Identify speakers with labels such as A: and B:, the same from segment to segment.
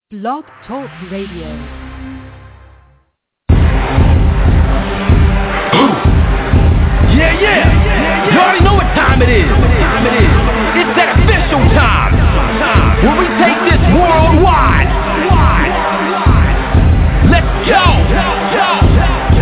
A: Blog Talk Radio.
B: Yeah. You already know what time it is. It's that official time. When we take this worldwide. Let's go.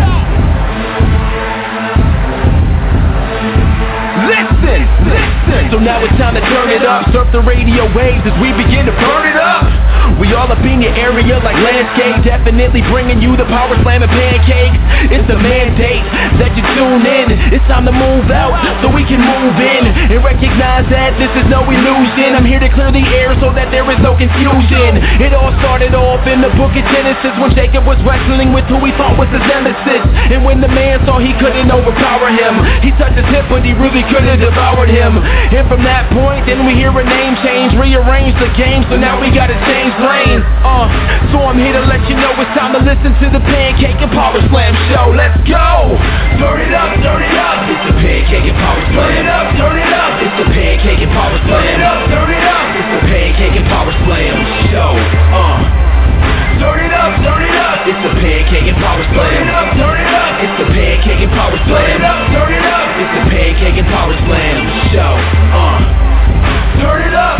B: Listen. So now it's time to turn it up. Surf the radio waves as we begin to burn it up. We all up in your area like landscape. Definitely bringing you the power slam and pancakes. It's a mandate that you tune in. It's time to move out so we can move in and recognize that this is no illusion. I'm here to clear the air so that there is no confusion. It all started off in the book of Genesis when Jacob was wrestling with who he thought was his nemesis. And when the man saw he couldn't overpower him, he touched his hip but he really could have devoured him. And from that point then we hear a name change, rearrange the game, so now we gotta change lanes. So I'm here to let you know it's time to listen to the Pancake and Power Slam show. Let's go! Turn it up. It's the Pancake and Power Slam. Turn it up. It's the Pancake and Power Slam. Turn it up. It's the Pancake and Power Slam show. Turn it up. It's the Pancake and Power Slam. Turn it up. It's the Pancake and Power Slam. Turn it up. It's the Pancake and Power Slam show. Turn it up.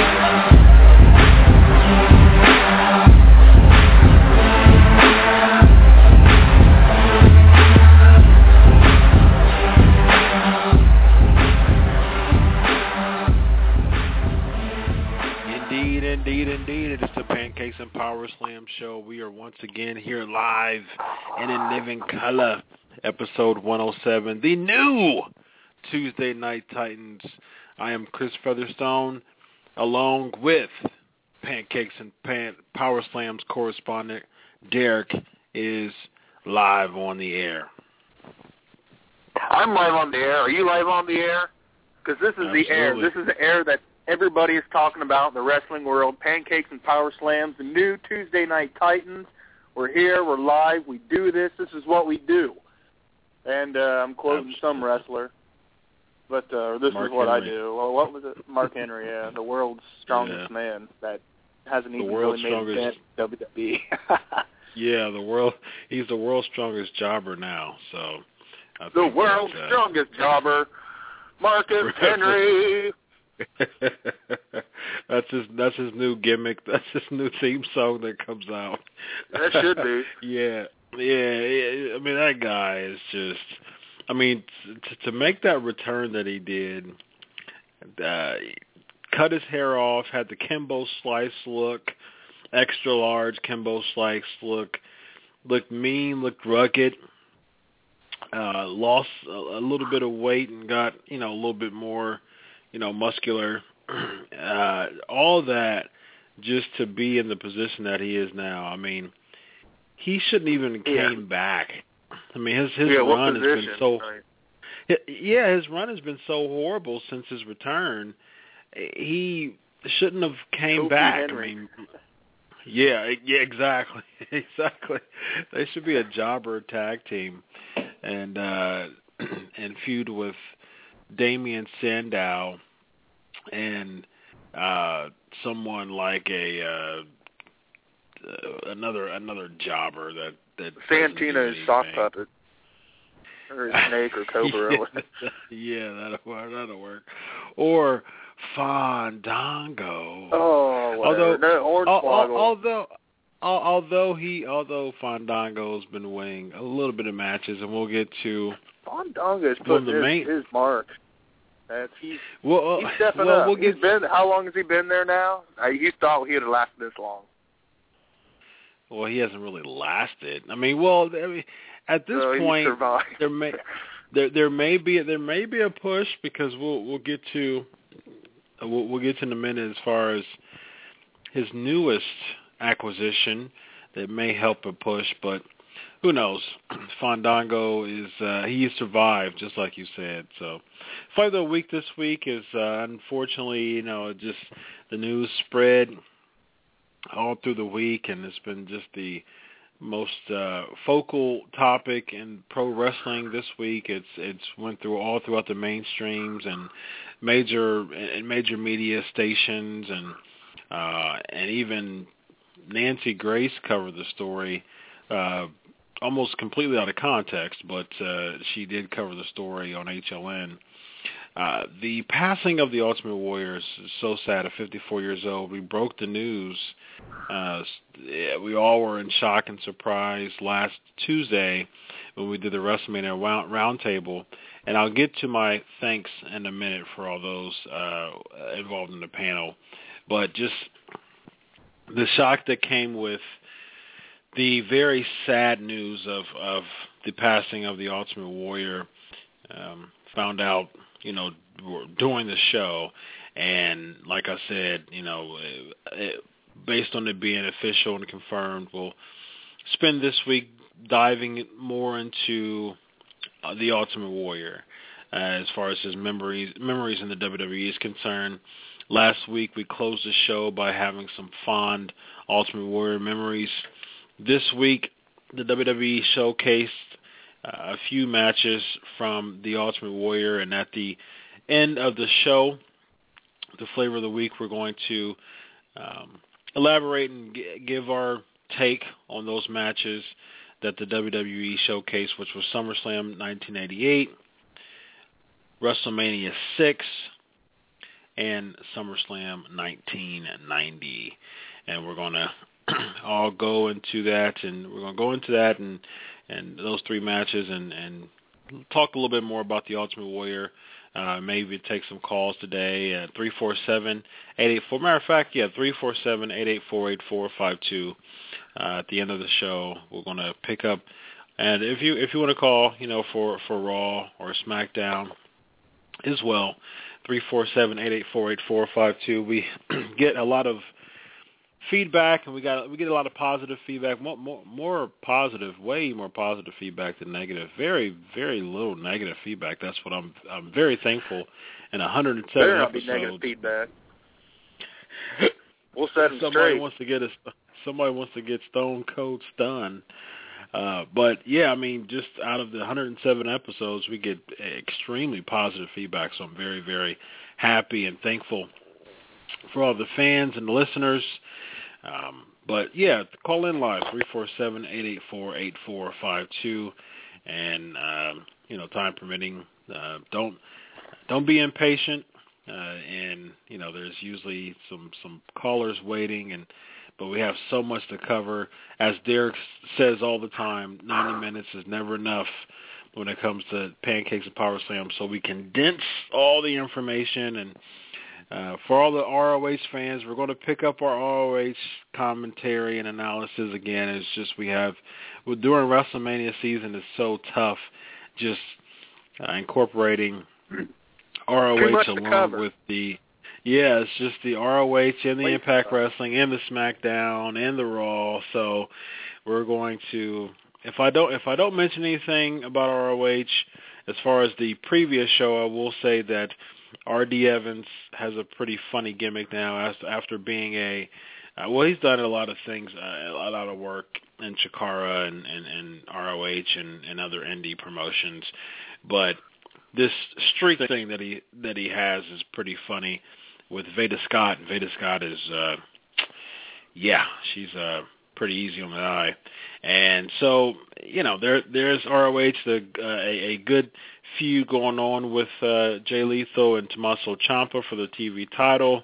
B: Indeed. It is the Pancakes and Power Slam show. We are once again here live and in living color. Episode 107, the new Tuesday Night Titans. I am Chris Featherstone, along with Pancakes and Power Slam's correspondent, Derek, is live on the air.
C: I'm live on the air. Are you live on the air? Because this is the air. This is the air that everybody is talking about in the wrestling world. Pancakes and Power Slams, the new Tuesday Night Titans. We're here. We're live. We do this. This is what we do. And I'm quoting some wrestler, but this
B: Mark
C: is what
B: Henry.
C: I do. Well, what was it? Mark Henry, yeah, the world's strongest man that hasn't even really made a dent in WWE.
B: Yeah, he's the world's strongest jobber now. So
C: the world's strongest jobber, Marcus Henry.
B: That's his new gimmick. That's his new theme song that comes out.
C: That should be.
B: Yeah. I mean, that guy is just. I mean, to make that return that he did, cut his hair off, had the Kimbo Slice look, extra large Kimbo Slice looked mean, looked rugged. Lost a little bit of weight and got a little bit more. Muscular, all that just to be in the position that he is now. I mean, he shouldn't even came back. I mean, his run has been so. Right. His run has been so horrible since his return. He shouldn't have came back.
C: Henry.
B: I mean, yeah, exactly. They should be a jobber tag team, and feud with Damian Sandow and someone like another jobber that
C: Santino's sock puppet or a snake or cobra.
B: Yeah, that'll work. Or Fandango.
C: Oh,
B: although Fandango's been winning a little bit of matches, and we'll get to.
C: Fandango's putting his mark. He's stepping up. How long has he been there now? You thought he would have lasted this long.
B: Well, he hasn't really lasted. I mean, at this point, there may be a push because we'll get to in a minute as far as his newest acquisition that may help a push, but. Who knows? Fandango is he survived, just like you said. So, fight of the week this week is unfortunately, just the news spread all through the week, and it's been just the most focal topic in pro wrestling this week. It's went through all throughout the mainstreams and major media stations and even
D: Nancy Grace covered the story almost completely out of context, but she did cover the story on HLN. The passing of the Ultimate Warrior is so sad. At 54 years old, we broke the news. We all were in shock and surprise last Tuesday when we did the WrestleMania Roundtable. And I'll get to my thanks in a minute for all those involved in the panel. But just the shock that came with the very sad news of the passing of the Ultimate Warrior, found out, during the show. And like I said, based on it being official and confirmed, we'll spend this week diving more into the Ultimate Warrior as far as his memories in the WWE is concerned. Last week we closed the show by having some fond Ultimate Warrior memories. This week the WWE showcased a few matches from the Ultimate Warrior, and at the end of the show, the flavor of the week, we're going to elaborate and give our take on those matches that the WWE showcased, which was SummerSlam 1988, WrestleMania 6, and SummerSlam 1990. And we're going to all go into that, and we're going to go into that and those three matches and talk a little bit more about the Ultimate Warrior. Maybe take some calls today at 347-884. Matter of fact, 347-884-8452. At the end of the show, we're going to pick up. And if you want to call, for Raw or SmackDown as well, 347-884-8452. We get a lot of feedback, and we get a lot of positive feedback, more positive, way more positive feedback than negative. Very, very little negative feedback. That's what I'm very thankful. In 107
C: there
D: episodes,
C: be negative feedback. We'll set them straight.
D: Somebody wants to get Stone Cold stunned. But yeah, I mean, just out of the 107 episodes, we get extremely positive feedback. So I'm very, very happy and thankful for all the fans and the listeners. But yeah, call in live, 347-884-8452, and time permitting, don't be impatient. And there's usually some callers waiting, but we have so much to cover. As Derek says all the time, 90 minutes is never enough when it comes to Pancakes and Power Slam. So we condense all the information, and for all the ROH fans, we're going to pick up our ROH commentary and analysis again. It's just during WrestleMania season, it's so tough just incorporating ROH along with it's just the ROH and the Impact Wrestling and the SmackDown and the Raw. So we're going to, if I don't mention anything about ROH as far as the previous show, I will say that R.D. Evans has a pretty funny gimmick now after being he's done a lot of things, a lot of work in Chikara and ROH and other indie promotions. But this streak thing that he has is pretty funny with Veda Scott. Veda Scott is, she's pretty easy on the eye. And so, there's ROH, a good feud going on with Jay Lethal and Tommaso Ciampa for the TV title.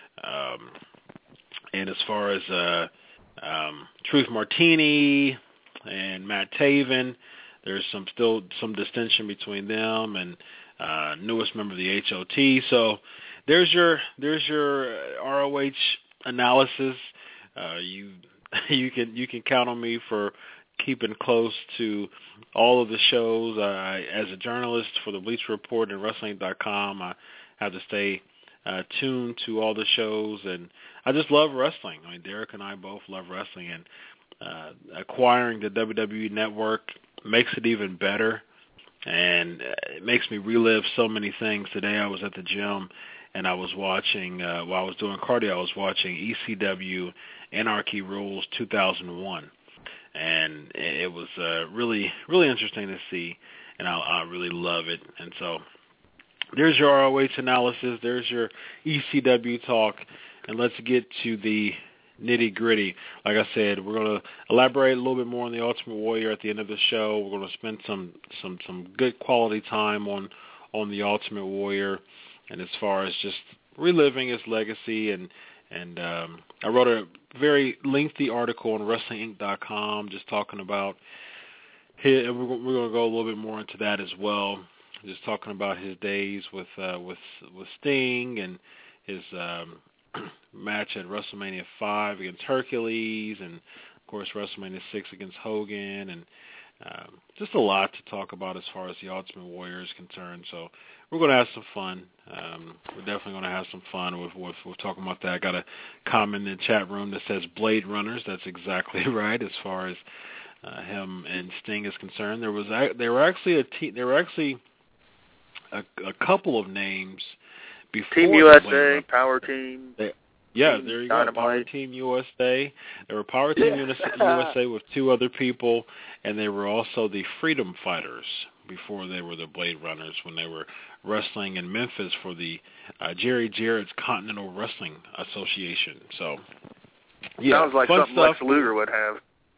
D: And as far as Truth Martini and Matt Taven, there's still some distinction between them and newest member of the HOT. So there's your ROH analysis. You can count on me for keeping close to all of the shows. As a journalist for the Bleacher Report and Wrestling.com, I have to stay tuned to all the shows, and I just love wrestling. I mean, Derek and I both love wrestling, and acquiring the WWE Network makes it even better, and it makes me relive so many things. Today I was at the gym, and I was watching, while I was doing cardio, I was watching ECW Anarchy Rules 2001. And it was really, really interesting to see, and I really love it. And so there's your ROH analysis, there's your ECW talk, and let's get to the nitty-gritty. Like I said, we're going to elaborate a little bit more on the Ultimate Warrior at the end of the show. We're going to spend some good quality time on the Ultimate Warrior, and as far as just reliving his legacy. And I wrote a very lengthy article on WrestlingInc.com just talking about his, and we're going to go a little bit more into that as well, just talking about his days with Sting and his match at WrestleMania 5 against Hercules, and of course WrestleMania 6 against Hogan, and just a lot to talk about as far as the Ultimate Warrior is concerned. So we're going to have some fun. We're definitely going to have some fun with talking about that. I got a comment in the chat room that says Blade Runners. That's exactly right as far as him and Sting is concerned. There were actually a couple of names before
C: Team USA, Power Team.
D: There you go. Power Team USA. There were Power Team USA with two other people, and they were also the Freedom Fighters before they were the Blade Runners when they were wrestling in Memphis for the Jerry Jarrett's Continental Wrestling Association. So, yeah,
C: sounds like something Lex Luger would have.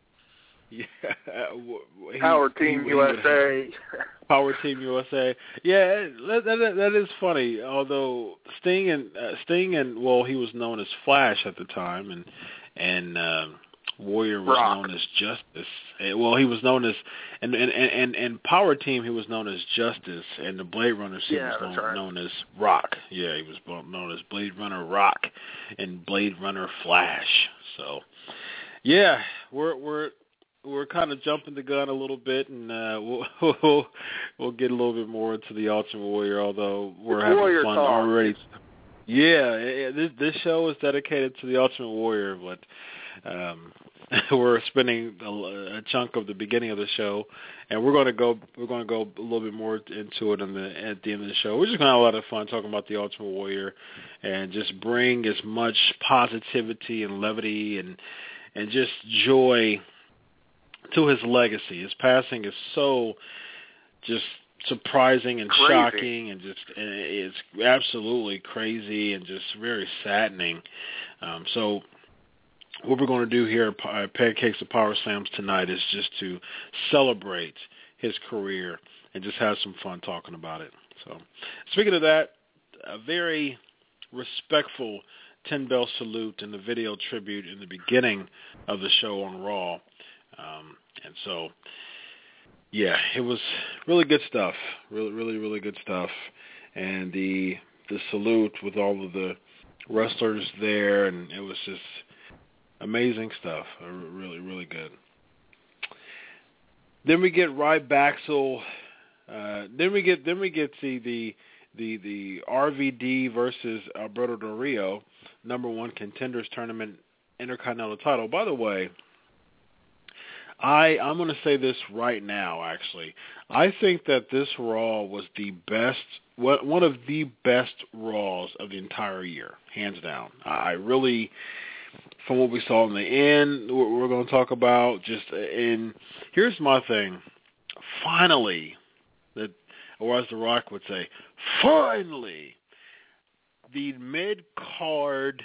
D: Yeah,
C: Power Team USA.
D: Power Team USA. Yeah, that is funny. Although Sting and well, he was known as Flash at the time, and Warrior was known as Justice. Well, he was known as and Power Team he was known as Justice, and the Blade Runner he was known as Rock. Yeah, he was known as Blade Runner Rock and Blade Runner Flash. So, yeah, we're kind of jumping the gun a little bit, and we'll get a little bit more into the Ultimate Warrior, although we're having fun already. Yeah, this show is dedicated to the Ultimate Warrior, but we're spending a chunk of the beginning of the show, and we're going to go a little bit more into it at the end of the show. We're just going to have a lot of fun talking about the Ultimate Warrior, and just bring as much positivity and levity and just joy to his legacy. His passing is so just surprising and
C: crazy.
D: Shocking, and it's absolutely crazy and just very saddening. So what we're going to do here at Pancakes and Power Slams tonight is just to celebrate his career and just have some fun talking about it. So speaking of that, a very respectful 10-bell salute and the video tribute in the beginning of the show on Raw. And so, yeah, it was really good stuff. Really good stuff. And the salute with all of the wrestlers there, and it was just amazing stuff. Really good. Then we get Ryback. Then we get the RVD versus Alberto Del Rio #1 Contenders Tournament Intercontinental title. By the way, I'm going to say this right now, actually. I think that this Raw was the best, one of the best Raws of the entire year, hands down. I really, from what we saw in the end, what we're going to talk about, here's my thing. Finally, or as The Rock would say, finally, the mid-card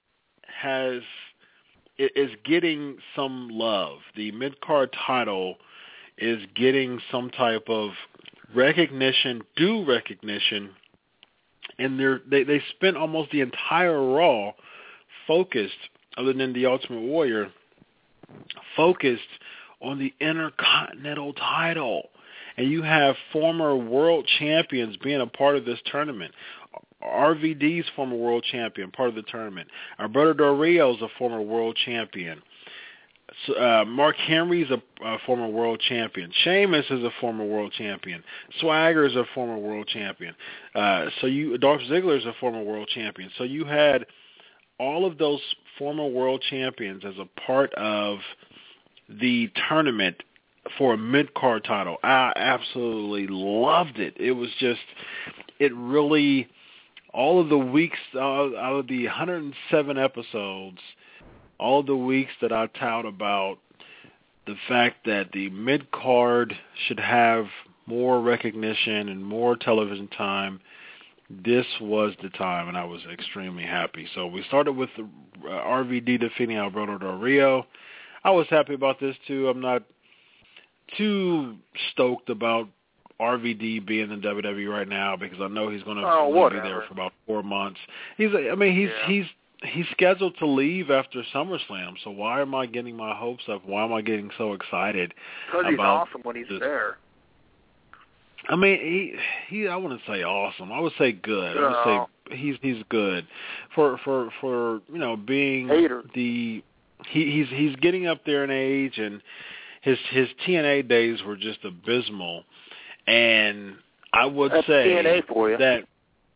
D: is getting some love. The mid-card title is getting some type of recognition, due recognition, and they spent almost the entire Raw focused, other than the Ultimate Warrior, focused on the Intercontinental title. And you have former world champions being a part of this tournament. RVD's former world champion, part of the tournament. Alberto Del Rio's a former world champion. Mark Henry's a former world champion. Sheamus is a former world champion. Swagger's a former world champion. Dolph Ziggler's a former world champion. So you had all of those former world champions as a part of the tournament for a mid-card title. I absolutely loved it. It really, all of the weeks, out of the 107 episodes, all of the weeks that I tout about the fact that the mid-card should have more recognition and more television time, this was the time, and I was extremely happy. So we started with the RVD defeating Alberto Del Rio. I was happy about this, too. I'm not too stoked about RVD being in WWE right now because I know he's going to be there for about 4 months. He's scheduled to leave after SummerSlam, so why am I getting my hopes up? Why am I getting so excited?
C: Because he's awesome when he's there.
D: I mean, he. I wouldn't say awesome. I would say good. I would say he's good for being
C: hater.
D: He's getting up there in age, and his TNA days were just abysmal. And I would say
C: TNA for you.
D: that.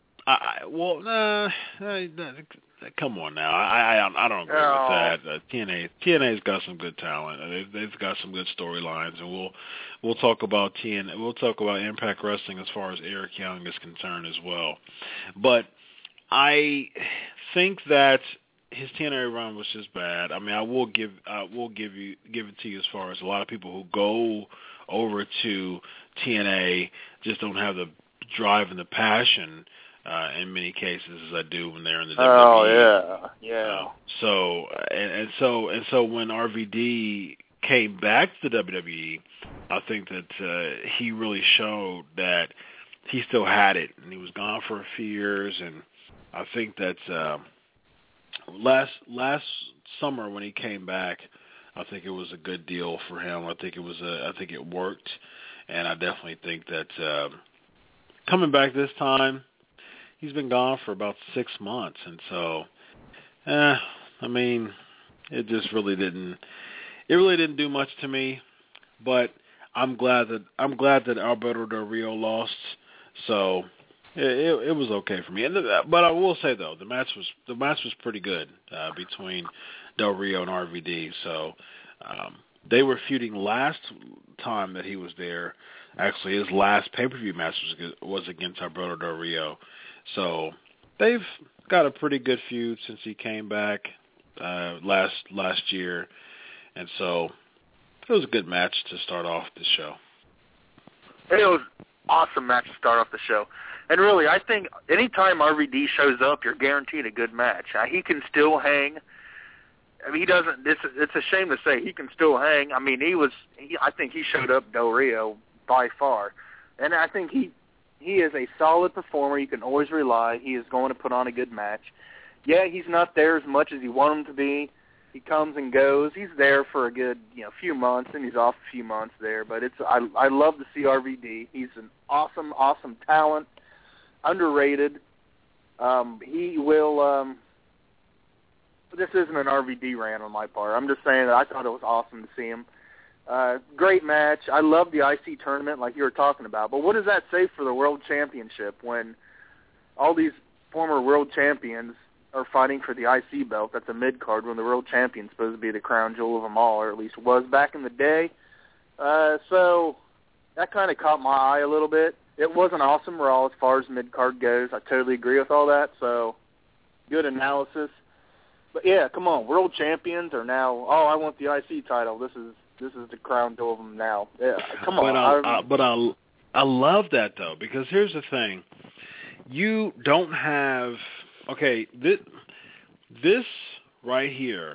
D: Come on now, I don't agree with that. TNA's got some good talent. They've got some good storylines, and we'll talk about TNA. We'll talk about Impact Wrestling as far as Eric Young is concerned as well. But I think that his TNA run was just bad. I mean, I will give it to you as far as a lot of people who go over to TNA just don't have the drive and the passion. In many cases, as I do when they're in the WWE.
C: Oh yeah.
D: So when RVD came back to the WWE, I think that he really showed that he still had it, and he was gone for a few years. And I think that last summer when he came back, I think it was a good deal for him. I think it worked, and I definitely think that coming back this time. He's been gone for about 6 months, and so, I mean, it just really didn't do much to me. But I'm glad that Alberto Del Rio lost, so it was okay for me. But I will say though, the match was pretty good between Del Rio and RVD. So they were feuding last time that he was there. Actually, his last pay-per-view match was against Alberto Del Rio. So they've got a pretty good feud since he came back last year, and so it was a good match to start off the show.
C: It was an awesome match to start off the show. And really, I think anytime RVD shows up, you're guaranteed a good match. He can still hang. I mean, he doesn't. It's a shame to say he can still hang. I mean, I think he showed up Del Rio by far, and I think he is a solid performer. You can always rely. He is going to put on a good match. Yeah, he's not there as much as you want him to be. He comes and goes. He's there for a good few months, and he's off a few months there. But I love to see RVD. He's an awesome talent, underrated. He will. This isn't an RVD rant on my part. I'm just saying that I thought it was awesome to see him. Great match. I love the IC tournament like you were talking about. But what does that say for the World Championship when all these former World Champions are fighting for the IC belt? That's a mid-card when the World Champion's supposed to be the crown jewel of them all, or at least was back in the day. So that kind of caught my eye a little bit. It was an awesome Raw as far as mid-card goes. I totally agree with all that. So good analysis. But, yeah, come on. World Champions are now, I want the IC title. This is the crown jewel of them now. Yeah, come on.
D: But I love that, though, because here's the thing. You don't have – okay, this right here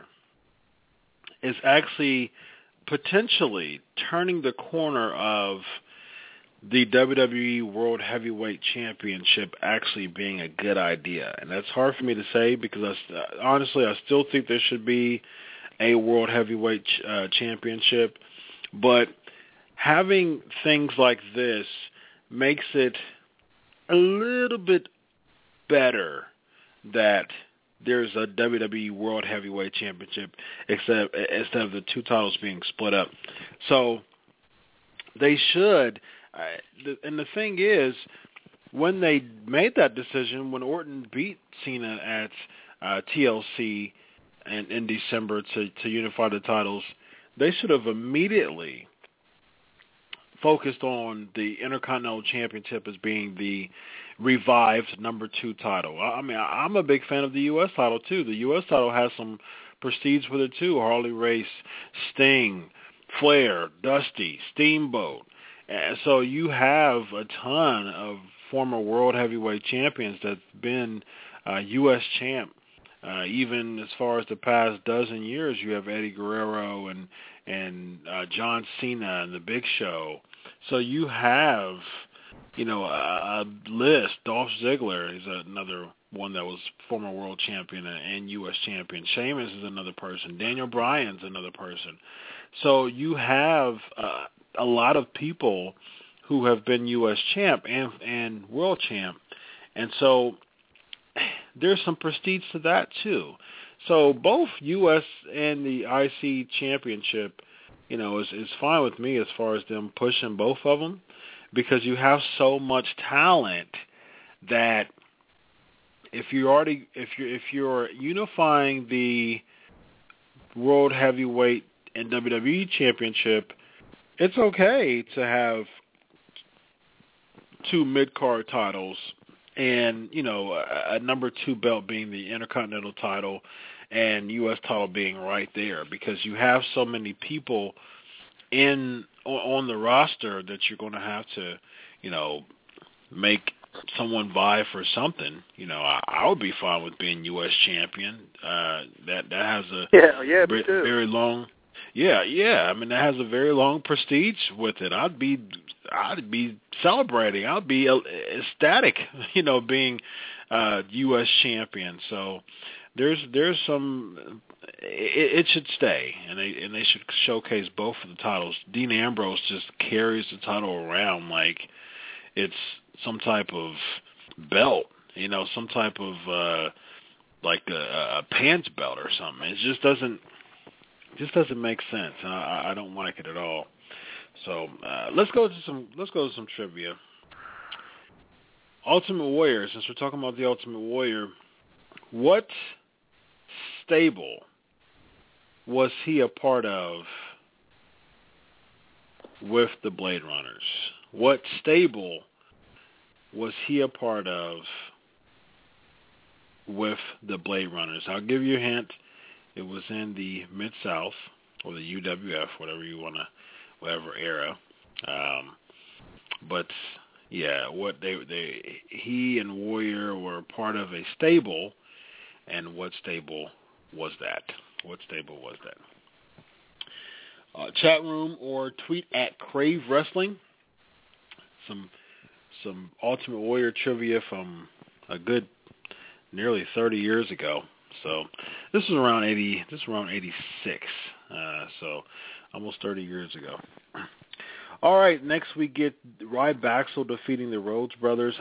D: is actually potentially turning the corner of the WWE World Heavyweight Championship actually being a good idea. And that's hard for me to say because, honestly, I still think there should be a World Heavyweight Championship. But having things like this makes it a little bit better that there's a WWE World Heavyweight Championship instead of the two titles being split up. So they should, and the thing is, when they made that decision, when Orton beat Cena at TLC in December to unify the titles, they should have immediately focused on the Intercontinental Championship as being the revived number 2 title. I mean, I'm a big fan of the U.S. title, too. The U.S. title has some prestige with it, too. Harley Race, Sting, Flair, Dusty, Steamboat. And so you have a ton of former world heavyweight champions that's been U.S. champ. Even as far as the past dozen years, you have Eddie Guerrero and John Cena and The Big Show. So you have, a list. Dolph Ziggler is another one that was former world champion and U.S. champion. Sheamus is another person. Daniel Bryan's another person. So you have a lot of people who have been U.S. champ and world champ. And so there's some prestige to that too. So both U.S. and the IC championship, is fine with me as far as them pushing both of them, because you have so much talent that if you're unifying the World Heavyweight and WWE Championship, it's okay to have two mid-card titles and, a number 2 belt being the Intercontinental title and U.S. title being right there, because you have so many people on the roster that you're going to have to, make someone vie for something. I would be fine with being U.S. champion. That has a very long, that has a very long prestige with it. I'd be celebrating. I'd be ecstatic, being U.S. champion. So there's some. It should stay, and they should showcase both of the titles. Dean Ambrose just carries the title around like it's some type of belt, some type of like a pants belt or something. It just doesn't make sense. I don't like it at all. So let's go to some trivia. Ultimate Warrior. Since we're talking about the Ultimate Warrior, what stable was he a part of with the Blade Runners? What stable was he a part of with the Blade Runners? I'll give you a hint. It was in the Mid-South, or the UWF, whatever era. But yeah, he and Warrior were part of a stable, and what stable was that? Chat room or tweet at Crave Wrestling. Some Ultimate Warrior trivia from a good nearly 30 years ago. So this was around 86. So almost 30 years ago. All right, next we get Ryback defeating the Rhodes Brothers.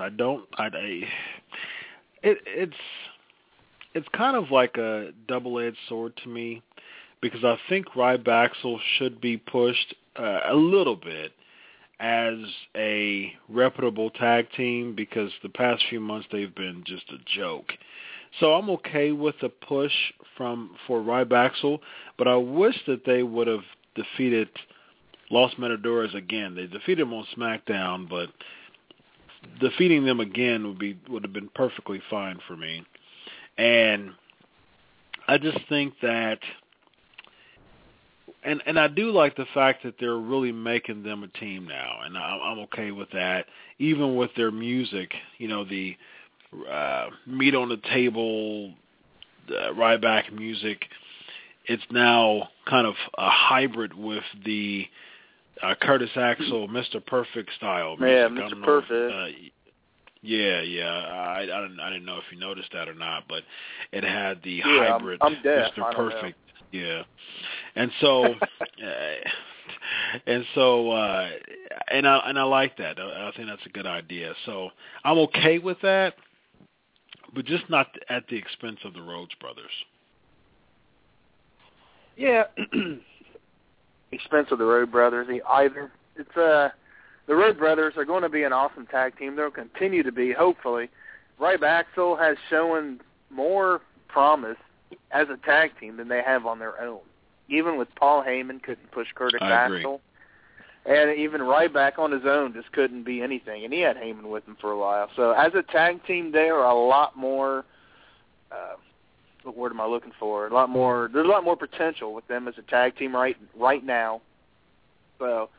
D: It's kind of like a double-edged sword to me, because I think Ryback should be pushed a little bit as a reputable tag team, because the past few months they've been just a joke. So I'm okay with the push for Ryback, but I wish that they would have defeated Los Matadores again. They defeated them on SmackDown, but defeating them again would have been perfectly fine for me. And I just think that, and I do like the fact that they're really making them a team now, and I'm okay with that. Even with their music, the meat on the table, Ryback music, it's now kind of a hybrid with the Curtis Axel, Mr. Perfect style music.
C: Yeah, Mr. Perfect.
D: I didn't know if you noticed that or not, but it had the hybrid
C: I'm deaf.
D: Mr. Perfect. Yeah, and so and I like that. I think that's a good idea. So I'm okay with that, but just not at the expense of the Rhodes Brothers.
C: Yeah, expense of the Rhodes Brothers either. It's the Road Brothers are going to be an awesome tag team. They'll continue to be, hopefully. Ryback has shown more promise as a tag team than they have on their own. Even with Paul Heyman, couldn't push Curtis Axel. And even Ryback on his own just couldn't be anything. And he had Heyman with him for a while. So as a tag team, they are a lot more, what word am I looking for? There's a lot more potential with them as a tag team right now. So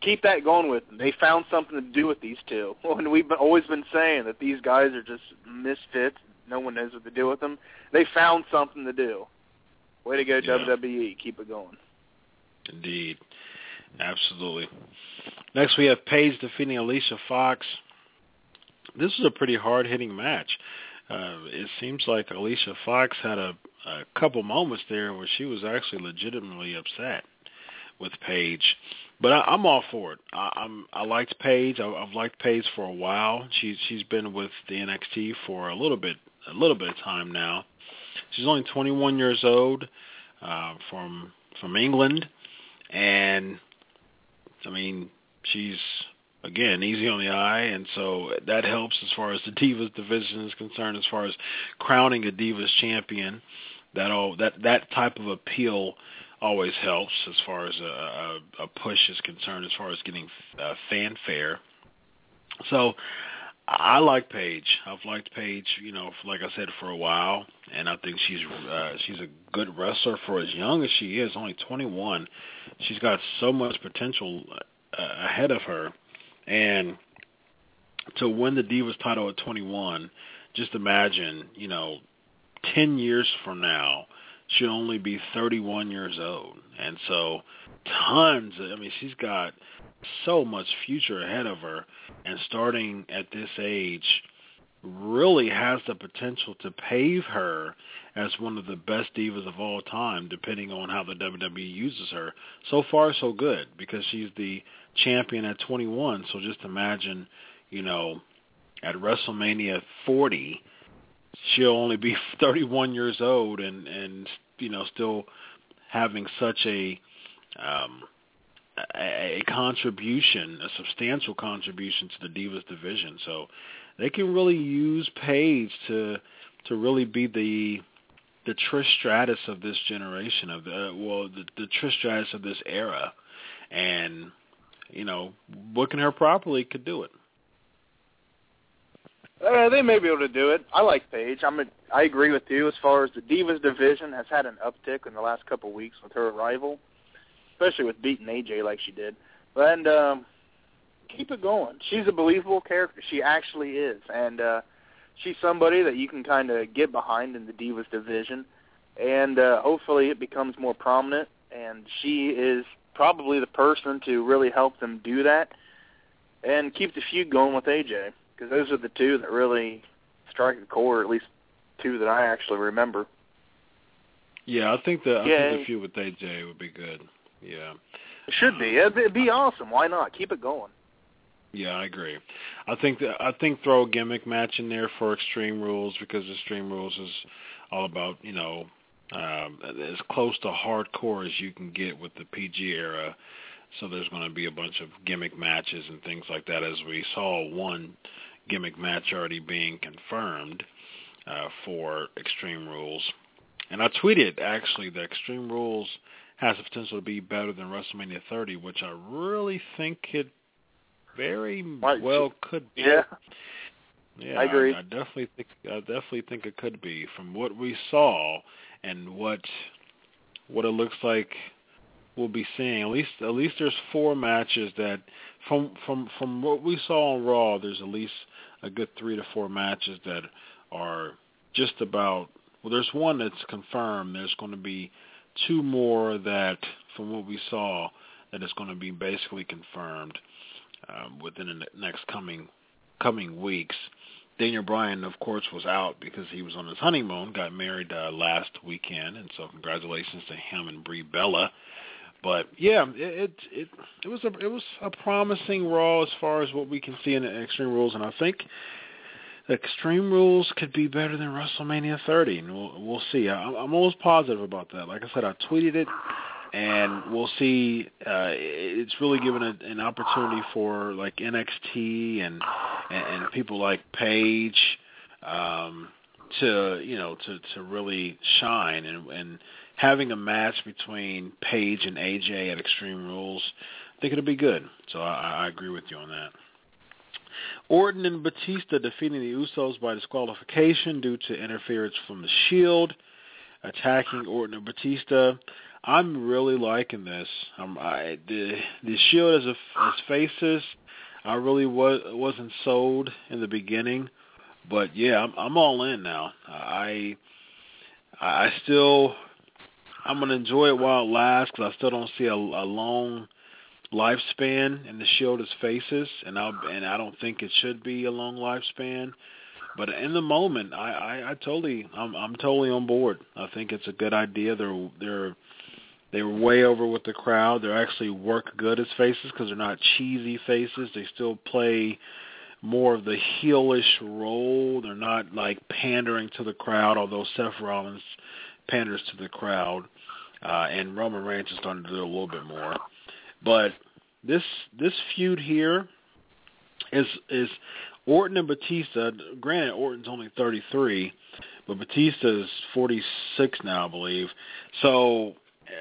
C: keep that going with them. They found something to do with these two. And we've always been saying that these guys are just misfits. No one knows what to do with them. They found something to do. Way to go, WWE. Keep it going.
D: Indeed. Absolutely. Next, we have Paige defeating Alicia Fox. This is a pretty hard-hitting match. It seems like Alicia Fox had a couple moments there where she was actually legitimately upset with Paige. But I'm all for it. I liked Paige. I've liked Paige for a while. She's been with the NXT for a little bit of time now. She's only 21 years old, from England, and I mean she's again easy on the eye, and so that helps as far as the Divas division is concerned. As far as crowning a Divas champion, that type of appeal always helps as far as a push is concerned, as far as getting fanfare. So I like Paige. I've liked Paige, like I said, for a while, and I think she's a good wrestler for as young as she is, only 21. She's got so much potential ahead of her, and to win the Divas title at 21, just imagine, 10 years from now, she'll only be 31 years old. And so she's got so much future ahead of her, and starting at this age really has the potential to pave her as one of the best divas of all time, depending on how the WWE uses her. So far, so good, because she's the champion at 21. So just imagine, at WrestleMania 40, she'll only be 31 years old and still having such a contribution, a substantial contribution to the Divas division. So they can really use Paige to really be the Trish Stratus of this generation, the Trish Stratus of this era. And, booking her properly could do it.
C: They may be able to do it. I like Paige. I agree with you as far as the Divas division has had an uptick in the last couple of weeks with her arrival, especially with beating AJ like she did. And keep it going. She's a believable character. She actually is. And she's somebody that you can kind of get behind in the Divas division. And hopefully it becomes more prominent. And she is probably the person to really help them do that and keep the feud going with AJ. Because those are the two that really strike a chord, at least two that I actually remember.
D: Yeah, I think the feud with AJ would be good. Yeah.
C: It should be. It'd be awesome. Why not? Keep it going.
D: Yeah, I agree. I think throw a gimmick match in there for Extreme Rules, because Extreme Rules is all about, as close to hardcore as you can get with the PG era. So there's going to be a bunch of gimmick matches and things like that, as we saw one gimmick match already being confirmed for Extreme Rules. And I tweeted, actually, that Extreme Rules has the potential to be better than WrestleMania 30, which I really think it very well could be.
C: Yeah,
D: yeah,
C: I agree.
D: I definitely think it could be, from what we saw and what it looks like we'll be seeing. At least there's 4 matches that, from what we saw on Raw, there's at least a good 3 to 4 matches that are just about. Well, there's one that's confirmed. There's going to be 2 more that, from what we saw, that is going to be basically confirmed within the next coming weeks. Daniel Bryan, of course, was out because he was on his honeymoon, got married last weekend, and so congratulations to him and Brie Bella. But yeah, it was a promising Raw as far as what we can see in the Extreme Rules, and I think the Extreme Rules could be better than WrestleMania 30, and we'll see. I'm almost positive about that. Like I said, I tweeted it, and we'll see. It's really given an opportunity for like NXT and people like Paige to really shine, and having a match between Paige and AJ at Extreme Rules, I think it'll be good. So I agree with you on that. Orton and Batista defeating the Usos by disqualification due to interference from the Shield, attacking Orton and Batista. I'm really liking this. The Shield as faces, I really wasn't sold in the beginning, but yeah, I'm all in now. I'm gonna enjoy it while it lasts because I still don't see a long lifespan in the Shield as faces, and I don't think it should be a long lifespan. But in the moment, I'm totally on board. I think it's a good idea. They were way over with the crowd. They actually work good as faces because they're not cheesy faces. They still play more of the heelish role. They're not like pandering to the crowd, although Seth Rollins panders to the crowd, and Roman Reigns is starting to do a little bit more. But this feud here is Orton and Batista. Granted, Orton's only 33, but Batista is 46 now, I believe. So,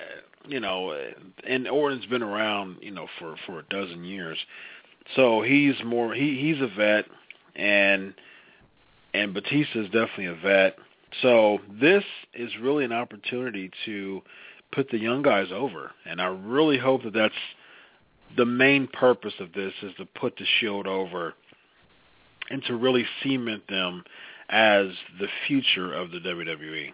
D: and Orton's been around, for a dozen years. So he's a vet, and Batista's definitely a vet. So this is really an opportunity to put the young guys over, and I really hope that that's the main purpose of this, is to put the Shield over and to really cement them as the future of the WWE.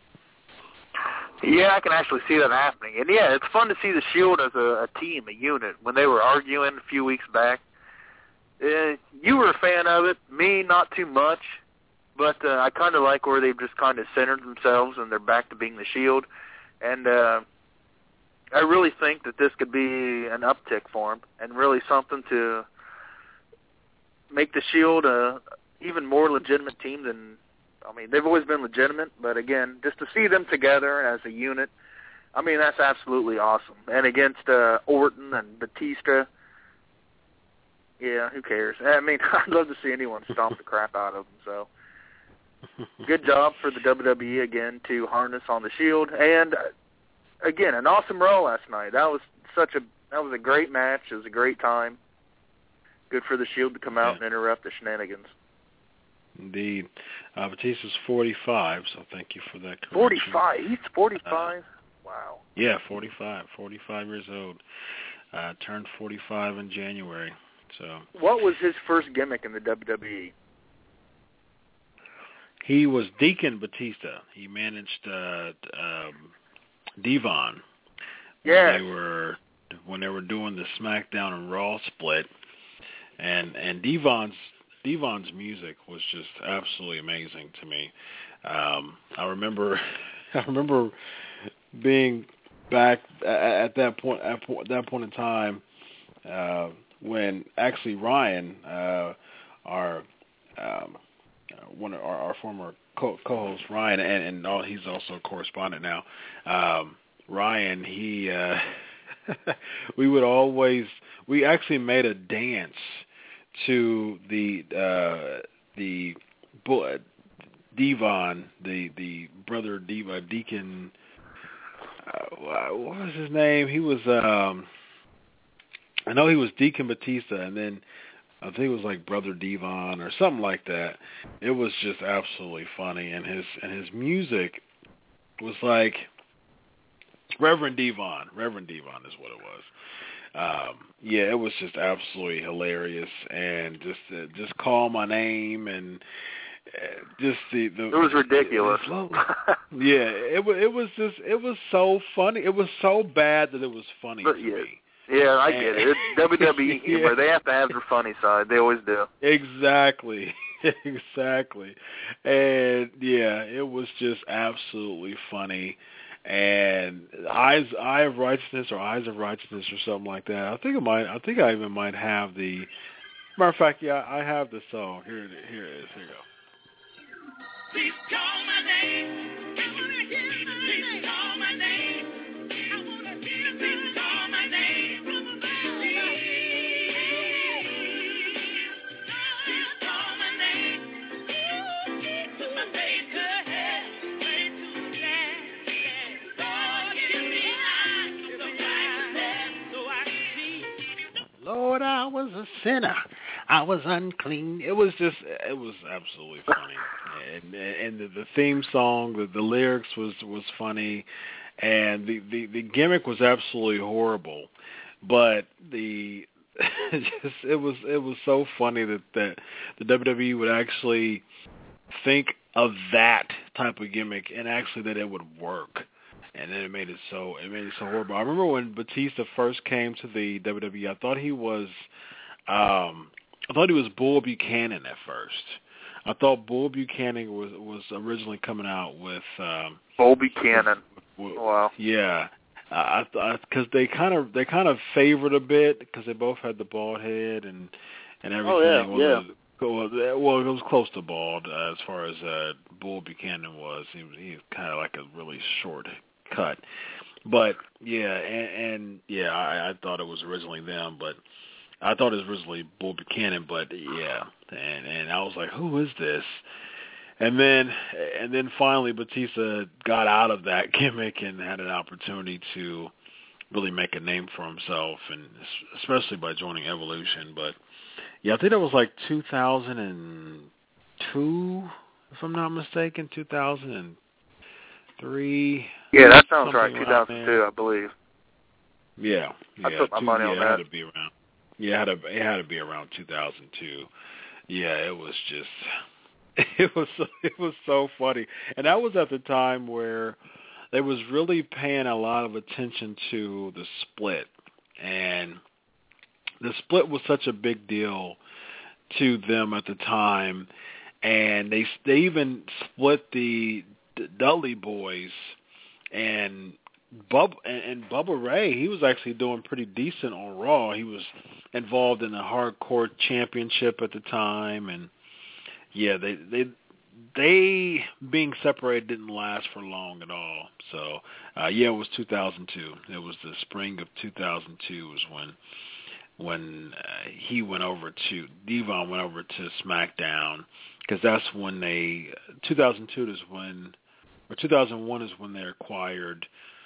C: Yeah, I can actually see that happening. And yeah, it's fun to see the Shield as a team, a unit. When they were arguing a few weeks back, you were a fan of it. Me, not too much. But I kind of like where they've just kind of centered themselves and they're back to being the Shield. And I really think that this could be an uptick for them and really something to make the Shield a even more legitimate team than, they've always been legitimate, but again, just to see them together as a unit, that's absolutely awesome. And against Orton and Batista, yeah, who cares? I'd love to see anyone stomp the crap out of them, so good job for the WWE again to harness on the Shield. And again, an awesome Raw last night. That was a great match. It was a great time. Good for the Shield to come out and interrupt the shenanigans.
D: Indeed. Batista's 45, so thank you for that correction.
C: 45? He's 45? Wow.
D: Yeah, 45. 45 years old. Turned 45 in January. So. What
C: was his first gimmick in the WWE?
D: He was Deacon Batista. He managed Devon.
C: Yes.
D: When they were doing the SmackDown and Raw split, and Devon's music was just absolutely amazing to me. I remember being back at that point in time when actually Ryan, our former co-host Ryan, and he's also a correspondent now. Ryan, he we actually made a dance to the Devon, the brother Deacon. What was his name? He was I know he was Deacon Batista, and then I think it was like Brother Devon or something like that. It was just absolutely funny, and his music was like Reverend Devon. Reverend Devon is what it was. Yeah, it was just absolutely hilarious, and just call my name, and just the
C: it was ridiculous.
D: Yeah, it was so funny. It was so bad that it was funny to me.
C: Yeah, I get it. It's WWE humor. They have to have their funny side. They always do.
D: Exactly. Exactly. And yeah, it was just absolutely funny. And Eye of Righteousness or something like that. I think I even might have the. Matter of fact, yeah, I have the song. Here it is. Here you go.
E: Please call my name. I wanna hear my name. Please call my name. I wanna hear. Please call my name. Please call my name. Put my face to head, way too bad. Lord, give me eyes to find so I can see.
D: Lord, I was a sinner. I was unclean. It was absolutely funny. And the theme song, the lyrics was funny, and the gimmick was absolutely horrible, but it was so funny that the WWE would actually think of that type of gimmick and actually that it would work. And then it made it so horrible. I remember when Batista first came to the WWE, I thought he was Bull Buchanan at first. I thought Bull Buchanan was originally coming out with
C: Bull Buchanan. Wow.
D: Yeah, because they kind of favored a bit because they both had the bald head and everything.
C: Oh yeah.
D: Well, it was close to bald as far as Bull Buchanan was. He was kind of like a really short cut, but yeah, and yeah, I thought it was originally them, but I thought it was originally Bull Buchanan, but yeah, and I was like, who is this? And then finally Batista got out of that gimmick and had an opportunity to really make a name for himself, and especially by joining Evolution. But yeah, I think that was like 2002, if I'm not mistaken, 2003.
C: Yeah, that sounds right. 2002, I believe.
D: Yeah.
C: I put my money on that.
D: It had to be around. Yeah, it had to be around 2002. Yeah, it was just, it was so funny, and that was at the time where they was really paying a lot of attention to the split, and the split was such a big deal to them at the time, and they even split the Dudley Boys, and Bubba Ray, he was actually doing pretty decent on Raw. He was involved in the Hardcore Championship at the time, and yeah, they being separated didn't last for long at all. So yeah, it was 2002. It was the spring of 2002 was when he went over to Devon went over to SmackDown, because that's when 2002 is when, or 2001 is when they acquired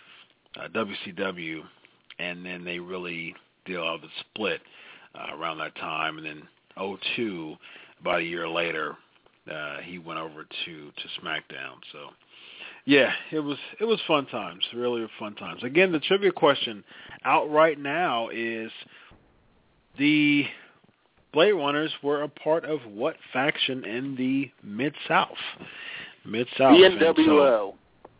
D: WCW, and then they really did all the split around that time, and then 2002, about a year later, he went over to SmackDown. So yeah, it was fun times, really fun times. Again, the trivia question out right now is, the Blade Runners were a part of what faction in the Mid-South? Mid-South.
C: The NWO.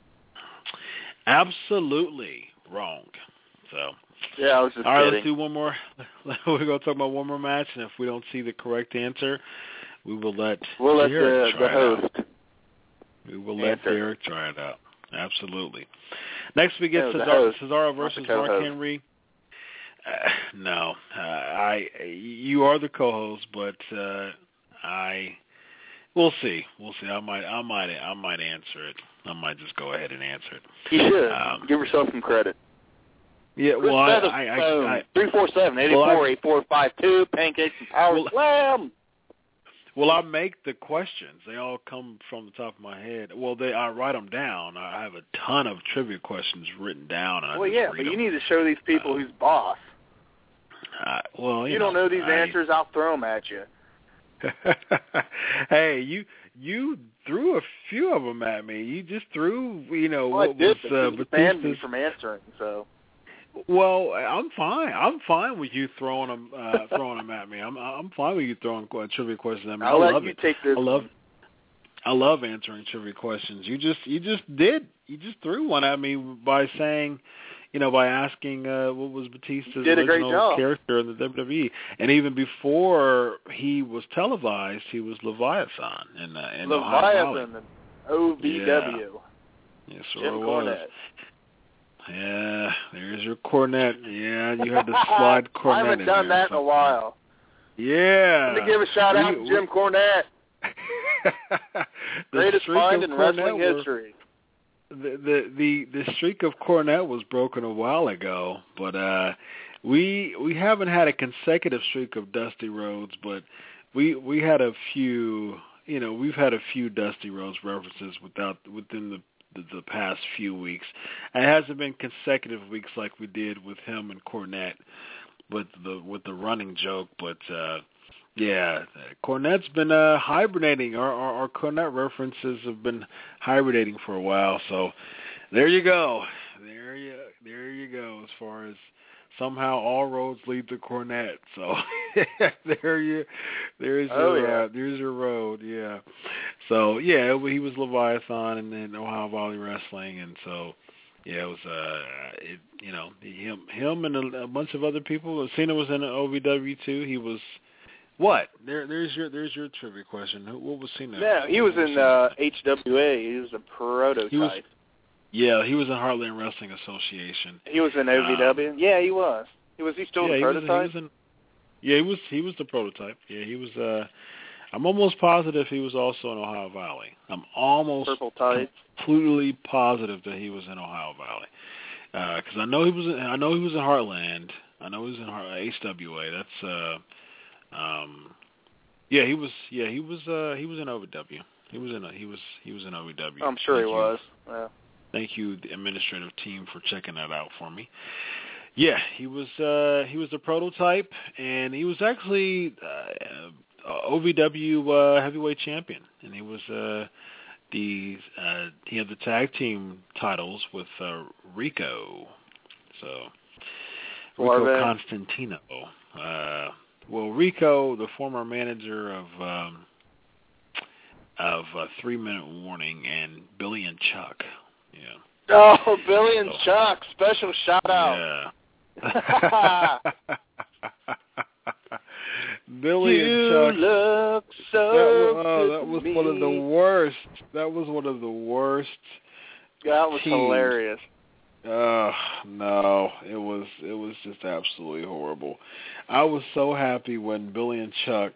D: Absolutely wrong. So
C: yeah, I was just
D: all right,
C: kidding.
D: let's do one more. We're going to talk about one more match, and if we don't see the correct answer, we will let Derek try it out. We will let Derek try it out. Absolutely. Next we get Cesaro versus Mark Henry. No, you are the co-host, but we'll see. I might answer it. I might just go ahead and answer it.
C: You should give yourself some credit.
D: Yeah, well, I
C: 347-884-8452, Pancakes and Power Slam.
D: Well, I make the questions. They all come from the top of my head. Well, I write them down. I have a ton of trivia questions written down. And
C: but you need to show these people who's boss.
D: Well,
C: you don't know these answers, I'll throw them at you.
D: Hey, you threw a few of them at me. You just threw,
C: well,
D: what was
C: banned me from answering, so.
D: Well, I'm fine. I'm fine with you throwing them at me. I'm fine with you throwing trivia questions at me.
C: I'll let you take this.
D: I love answering trivia questions. You just threw one at me by saying, by asking what was Batista's original character in the WWE, and even before he was televised, he was Leviathan in
C: Leviathan, and OVW.
D: Yes,
C: sir, Jim Cornette.
D: Yeah, there's your Cornette. Yeah, you had to slide Cornette.
C: I haven't done that in a while.
D: Yeah.
C: Let me give a shout out to Jim Cornette. Greatest find in wrestling history.
D: The streak of Cornette was broken a while ago, but we haven't had a consecutive streak of Dusty Rhodes, but we had a few. We've had a few Dusty Rhodes references within the past few weeks. It hasn't been consecutive weeks like we did with him and Cornette with the running joke, but yeah, Cornette's been hibernating. Our Cornette references have been hibernating for a while, so there you go. there you go. As far as somehow all roads lead to Cornette. So there's your road. Yeah. So yeah, he was Leviathan and then Ohio Valley Wrestling, and so yeah, it was him and a bunch of other people. Cena was in the OVW too. He was what? There's your trivia question. What was Cena?
C: No, he was in HWA. He was a prototype.
D: He was in Heartland Wrestling Association.
C: He was in OVW. Yeah, he was. Was he still the prototype?
D: He was the prototype. Yeah, he was. I'm almost positive he was also in Ohio Valley. I'm almost completely positive that he was in Ohio Valley because I know he was in Heartland. I know he was in HWA. That's he was in OVW. He was in OVW.
C: I'm sure he was. Yeah.
D: Thank you, the administrative team, for checking that out for me. Yeah, he was the prototype, and he was actually OVW heavyweight champion, and he was he had the tag team titles with Rico, so Rico Constantino. Rico, the former manager of 3 Minute Warning, and Billy and Chuck. Yeah.
C: Oh, Billy and Chuck! Special shout out.
D: Yeah. Billy and Chuck.
C: Look so
D: that was one of the worst. That was one of the worst.
C: That was hilarious.
D: No, it was just absolutely horrible. I was so happy when Billy and Chuck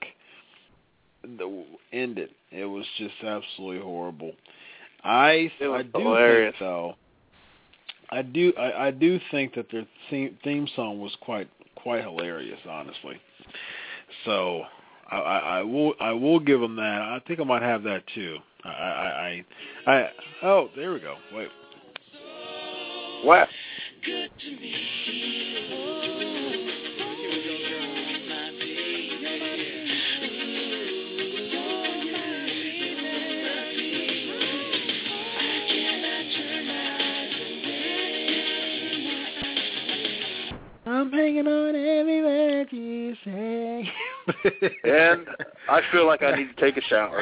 D: ended. It was just absolutely horrible. I do think though. I do think that their theme song was quite hilarious, honestly. So I will give them that. I think I might have that too. Oh, there we go. Wait.
C: What?
E: Good to me.
D: I'm hanging on every word you say.
C: And I feel like I need to take a shower.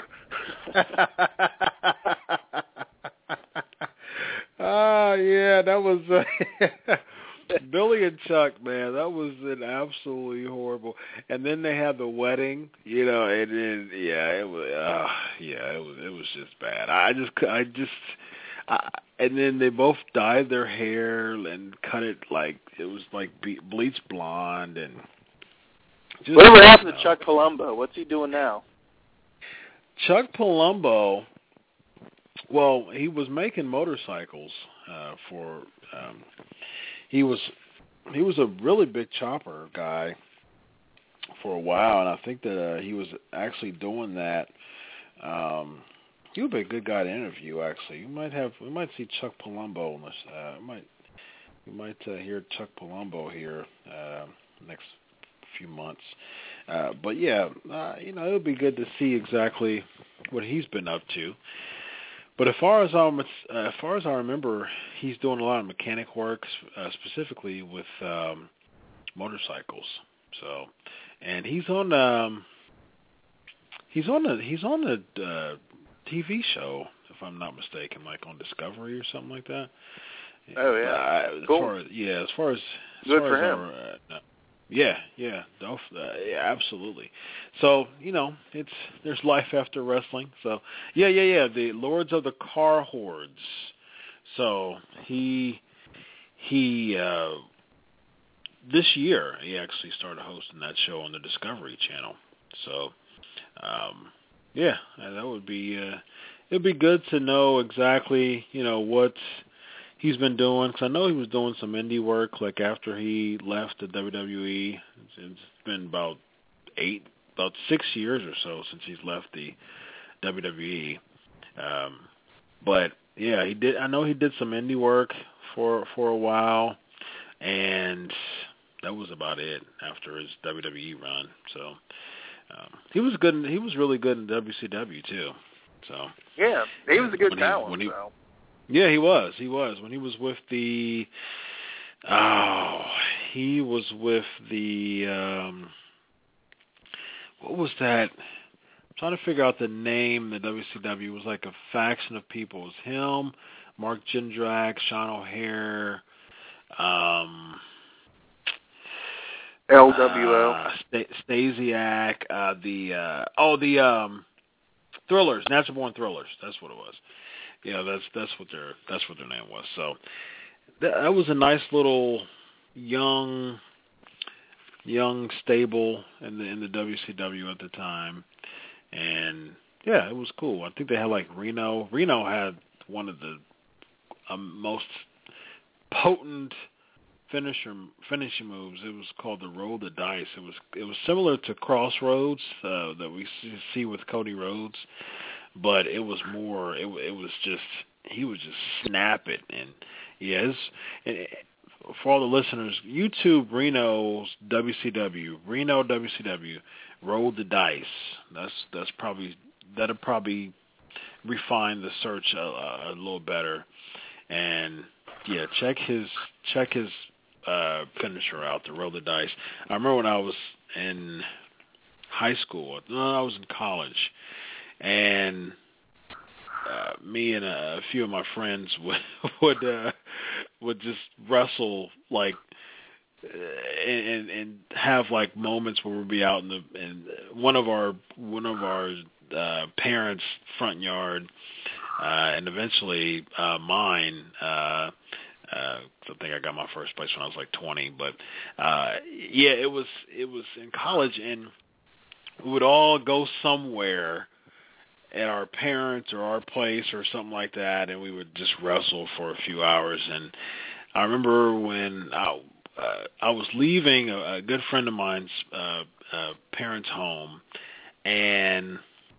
D: Oh, yeah, that was Billy and Chuck, man. That was an absolutely horrible. And then they had the wedding, and then it was just bad. And then they both dyed their hair and cut it like it was like bleach blonde and.
C: Whatever happened to Chuck Palumbo? What's he doing now?
D: Chuck Palumbo, well, he was making motorcycles for. He was a really big chopper guy for a while, and I think that he was actually doing that. He would be a good guy to interview. Actually, we might see Chuck Palumbo. We might hear Chuck Palumbo here next few months. But yeah, it would be good to see exactly what he's been up to. But as far as I remember, he's doing a lot of mechanic work, specifically with motorcycles. So, and he's on the TV show, if I'm not mistaken, like on Discovery or something like that.
C: Oh yeah, cool.
D: As far as
C: good for him.
D: Yeah, absolutely. So there's life after wrestling. So yeah. The Lords of the Car Hordes. So he this year he actually started hosting that show on the Discovery Channel. So that would be it'd be good to know exactly what he's been doing, because I know he was doing some indie work like after he left the WWE. It's been about 6 years or so since he's left the WWE. But yeah, he did. I know he did some indie work for a while, and that was about it after his WWE run. So he was good. He was really good in WCW too. So
C: yeah, he was a good talent.
D: Yeah, he was. When he was with the what was that? I'm trying to figure out the name. The WCW was like a faction of people. It was him, Mark Jindrak, Sean O'Haire,
C: LWO,
D: Stasiak, the Thrillers, Natural Born Thrillers. That's what it was. Yeah, that's what their name was. So that was a nice little young stable in the WCW at the time, and yeah, it was cool. I think they had like Reno. Reno had one of the most potent finishing moves. It was called the Roll the Dice. It was similar to Crossroads that we see with Cody Rhodes, but it was more. It was just he would just snap it, and yes. For all the listeners, YouTube Reno WCW, Roll the Dice. That'll probably refine the search a little better, and yeah, check his finisher out, the Roll the Dice. I remember when I was in high school. No, I was in college, and me and a few of my friends would just wrestle like and have like moments where we'd be out in one of our parents' front yard, and eventually mine. I think I got my first place when I was like 20, but yeah, it was in college, and we would all go somewhere at our parents' or our place or something like that, and we would just wrestle for a few hours. And I remember when I was leaving a good friend of mine's parents' home, and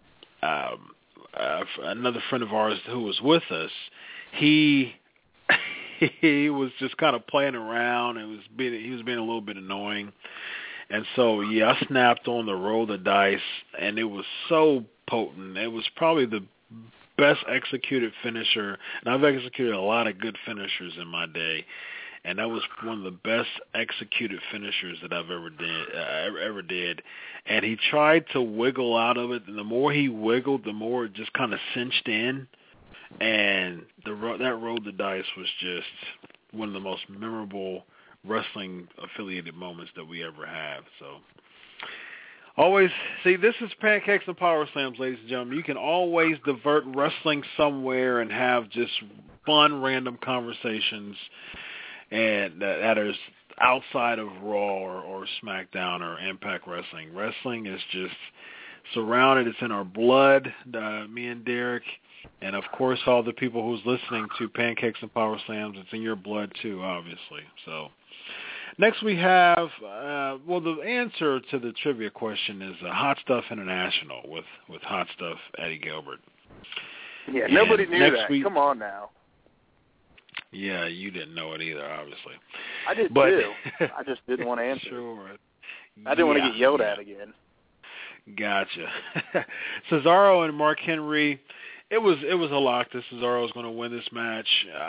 D: another friend of ours who was with us, he was just kind of playing around and he was being a little bit annoying. And so, yeah, I snapped on the Roll the Dice, and it was so potent. It was probably the best executed finisher, and I've executed a lot of good finishers in my day, and that was one of the best executed finishers that I've ever did. And he tried to wiggle out of it, and the more he wiggled, the more it just kind of cinched in, and that Roll the Dice was just one of the most memorable wrestling affiliated moments that we ever have. So always see, this is Pancakes and Power Slams, ladies and gentlemen. You can always divert wrestling somewhere and have just fun random conversations, and that is outside of Raw or SmackDown or Impact Wrestling. Wrestling is just surrounded. It's in our blood, me and Derek, and of course all the people who's listening to Pancakes and Power Slams. It's in your blood too, obviously. So next we have, the answer to the trivia question is Hot Stuff International with Hot Stuff Eddie Gilbert.
C: Yeah, nobody knew that. Come on now.
D: Yeah, you didn't know it either, obviously.
C: I did too. I just didn't want to answer.
D: Sure.
C: I didn't want to get yelled at again.
D: Gotcha. Cesaro and Mark Henry. It was a lock that Cesaro was going to win this match.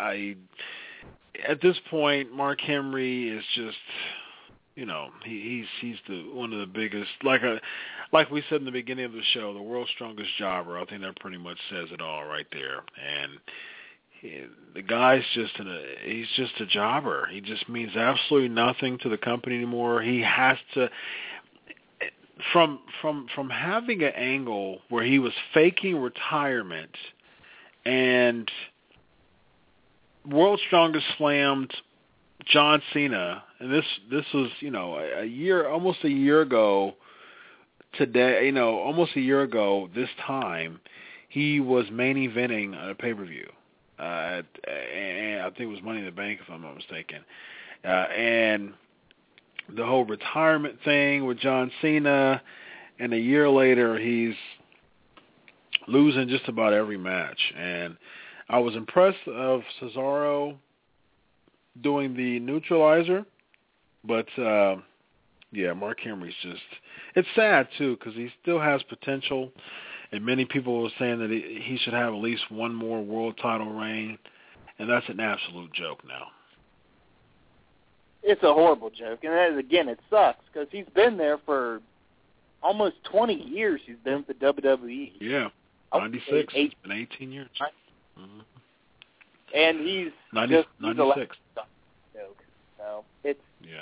D: At this point, Mark Henry is just, he's one of the biggest, like we said in the beginning of the show, the world's strongest jobber. I think that pretty much says it all right there. And the guy's he's just a jobber. He just means absolutely nothing to the company anymore. He has to, from having an angle where he was faking retirement and World's Strongest slammed John Cena, and this was almost a year ago today. Almost a year ago this time, he was main eventing a pay-per-view, and I think it was Money in the Bank if I'm not mistaken. And the whole retirement thing with John Cena, and a year later he's losing just about every match. And I was impressed of Cesaro doing the neutralizer, but Mark Henry's it's sad too because he still has potential, and many people were saying that he should have at least one more world title reign. and that's an absolute joke now.
C: It's a horrible joke, and again, it sucks because he's been there for almost 20 years. He's been with the WWE.
D: Yeah, 96. It's been 18 years. Mm-hmm.
C: And he's
D: 96.
C: Joke. So it's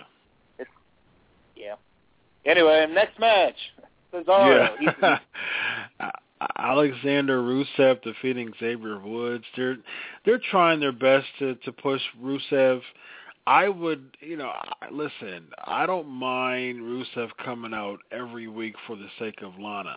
C: Anyway, next match, Cesaro.
D: Yeah. Alexander Rusev defeating Xavier Woods. They're trying their best to push Rusev. I would, listen, I don't mind Rusev coming out every week for the sake of Lana.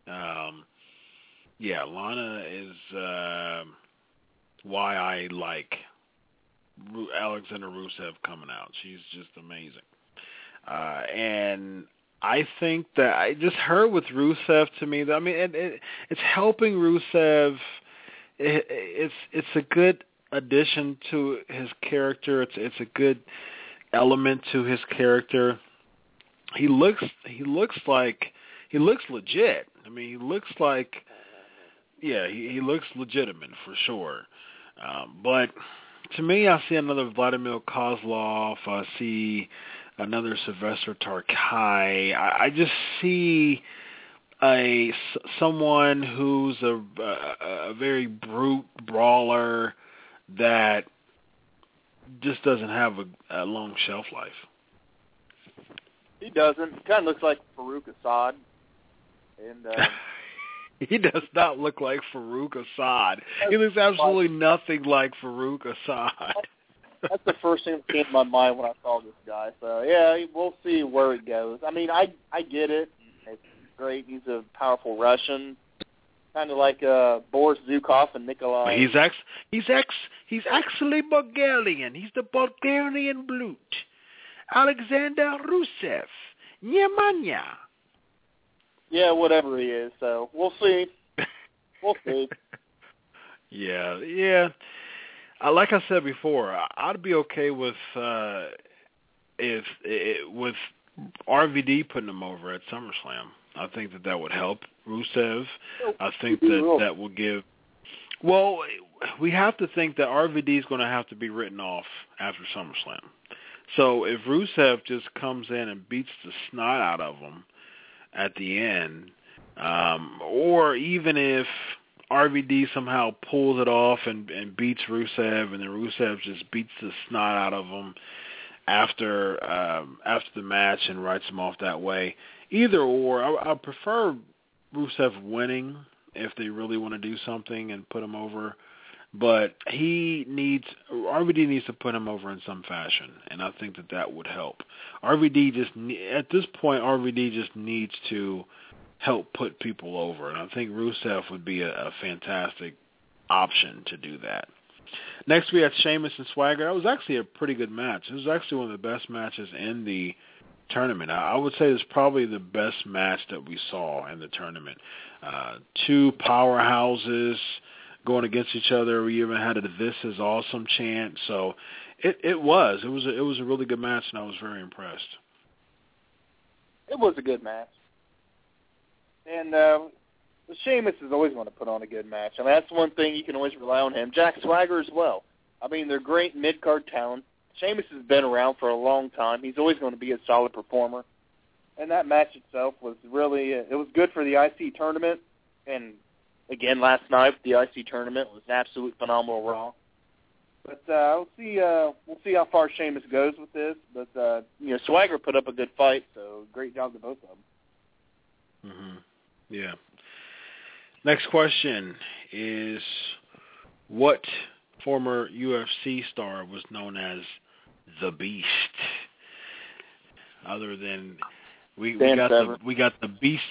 D: Lana is why I like Alexander Rusev coming out. She's just amazing. And I think that just her with Rusev to me, it's helping Rusev. It's a good addition to his character. It's a good element to his character. He looks legit. He looks like, he looks legitimate for sure. But to me, I see another Vladimir Kozlov. I see another Sylvester Tarkai. I just see someone who's a very brute brawler that just doesn't have a long shelf life.
C: He doesn't. He kind of looks like Farouk Assad. And
D: he does not look like Farouk Assad. He looks absolutely nothing like Farouk Assad.
C: That's the first thing that came to my mind when I saw this guy. So, yeah, we'll see where he goes. I get it. It's great. He's a powerful Russian, kind of like Boris Zukov and Nikolai.
D: He's actually Bulgarian. He's the Bulgarian Brute. Alexander Rusev. Nyamanya.
C: Yeah, whatever he is. So, we'll see. We'll see.
D: Yeah. Like I said before, I'd be okay with with RVD putting him over at SummerSlam. I think that would help Rusev. I think that will give. Well, we have to think that RVD is going to have to be written off after SummerSlam. So if Rusev just comes in and beats the snot out of him at the end, or even if RVD somehow pulls it off and beats Rusev, and then Rusev just beats the snot out of him after the match and writes him off that way. Either or, I prefer Rusev winning if they really want to do something and put him over. But RVD needs to put him over in some fashion, and I think that would help. At this point, RVD just needs to help put people over, and I think Rusev would be a fantastic option to do that. Next, we had Sheamus and Swagger. That was actually a pretty good match. It was actually one of the best matches in the tournament. I would say it's probably the best match that we saw in the tournament. Two powerhouses going against each other. We even had a "This is awesome" chant. So it was a really good match, and I was very impressed.
C: It was a good match. And Sheamus is always going to put on a good match. That's one thing you can always rely on him. Jack Swagger as well. They're great mid-card talent. Sheamus has been around for a long time. He's always going to be a solid performer. And that match itself was really, it was good for the IC tournament. And, again, last night, the IC tournament was an absolute phenomenal Raw. But we'll see how far Sheamus goes with this. But, Swagger put up a good fight, so great job to both of them.
D: Mm-hmm. Yeah. Next question is, what former UFC star was known as the Beast? Other than we got the Beast.